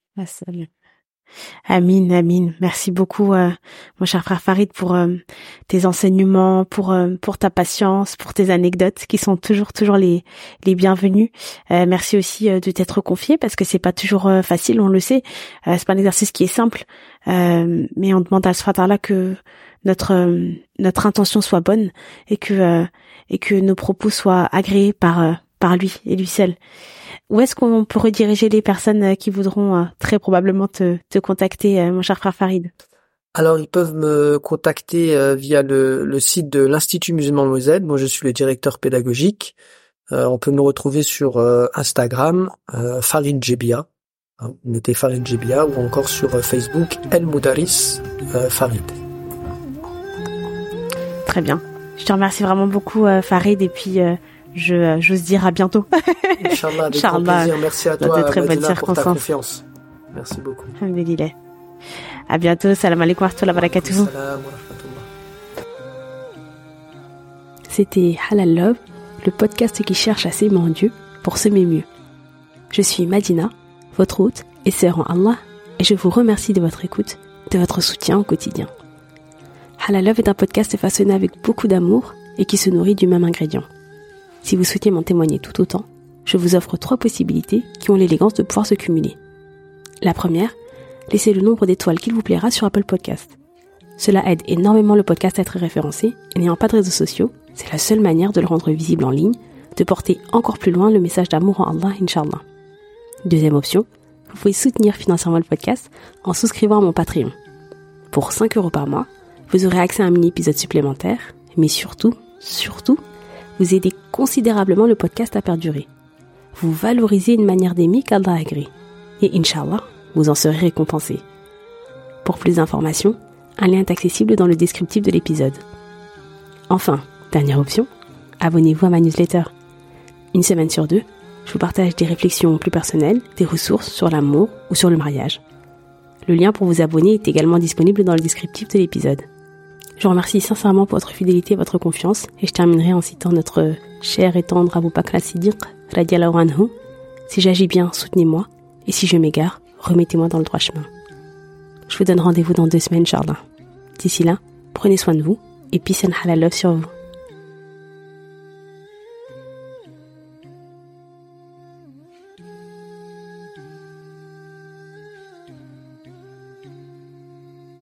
Amin, amin. Merci beaucoup, mon cher frère Farid, pour tes enseignements, pour ta patience, pour tes anecdotes qui sont toujours les bienvenues. Merci aussi de t'être confié parce que c'est pas toujours facile, on le sait. C'est pas un exercice qui est simple, mais on demande à Allah que notre intention soit bonne et que nos propos soient agréés par lui et lui seul. Où est-ce qu'on peut rediriger les personnes qui voudront très probablement te contacter, mon cher frère Farid? Alors, ils peuvent me contacter via le site de l'Institut musulman Moselle. Moi, je suis le directeur pédagogique. On peut me retrouver sur Instagram, Farid Jebia. Notez Farid Jebia, ou encore sur Facebook, El Moudaris Farid. Très bien. Je te remercie vraiment beaucoup, Farid, et puis j'ose dire à bientôt. Inch'Allah, avec grand plaisir. Merci à toi, Madina, pour ta confiance. Merci beaucoup. Alhamdulillah. À bientôt. Salam alaikum wa rahmatullahi wa barakatuh. Salam wa rahmatullah. C'était Halal Love, le podcast qui cherche à s'aimer en Dieu pour s'aimer mieux. Je suis Madina, votre hôte et sœur en Allah, et je vous remercie de votre écoute, de votre soutien au quotidien. Halal Love est un podcast façonné avec beaucoup d'amour et qui se nourrit du même ingrédient. Si vous souhaitez m'en témoigner tout autant, je vous offre 3 possibilités qui ont l'élégance de pouvoir se cumuler. La première, laissez le nombre d'étoiles qu'il vous plaira sur Apple Podcast. Cela aide énormément le podcast à être référencé, et n'ayant pas de réseaux sociaux, c'est la seule manière de le rendre visible en ligne, de porter encore plus loin le message d'amour en Allah, Inch'Allah. Deuxième option, vous pouvez soutenir financièrement le podcast en souscrivant à mon Patreon. Pour 5 € par mois, vous aurez accès à un mini-épisode supplémentaire, mais surtout, vous aidez considérablement le podcast à perdurer. Vous valorisez une manière d'aimer qu'Allah agrée. Et Inch'Allah, vous en serez récompensé. Pour plus d'informations, un lien est accessible dans le descriptif de l'épisode. Enfin, dernière option, abonnez-vous à ma newsletter. 1 semaine sur 2, je vous partage des réflexions plus personnelles, des ressources sur l'amour ou sur le mariage. Le lien pour vous abonner est également disponible dans le descriptif de l'épisode. Je vous remercie sincèrement pour votre fidélité et votre confiance, et je terminerai en citant notre cher et tendre Abu Bakr as-Siddiq, radiyallahu anhu. Si j'agis bien, soutenez-moi, et si je m'égare, remettez-moi dans le droit chemin. Je vous donne rendez-vous dans 2 semaines, Inch'Allah. D'ici là, prenez soin de vous et peace and halal love sur vous.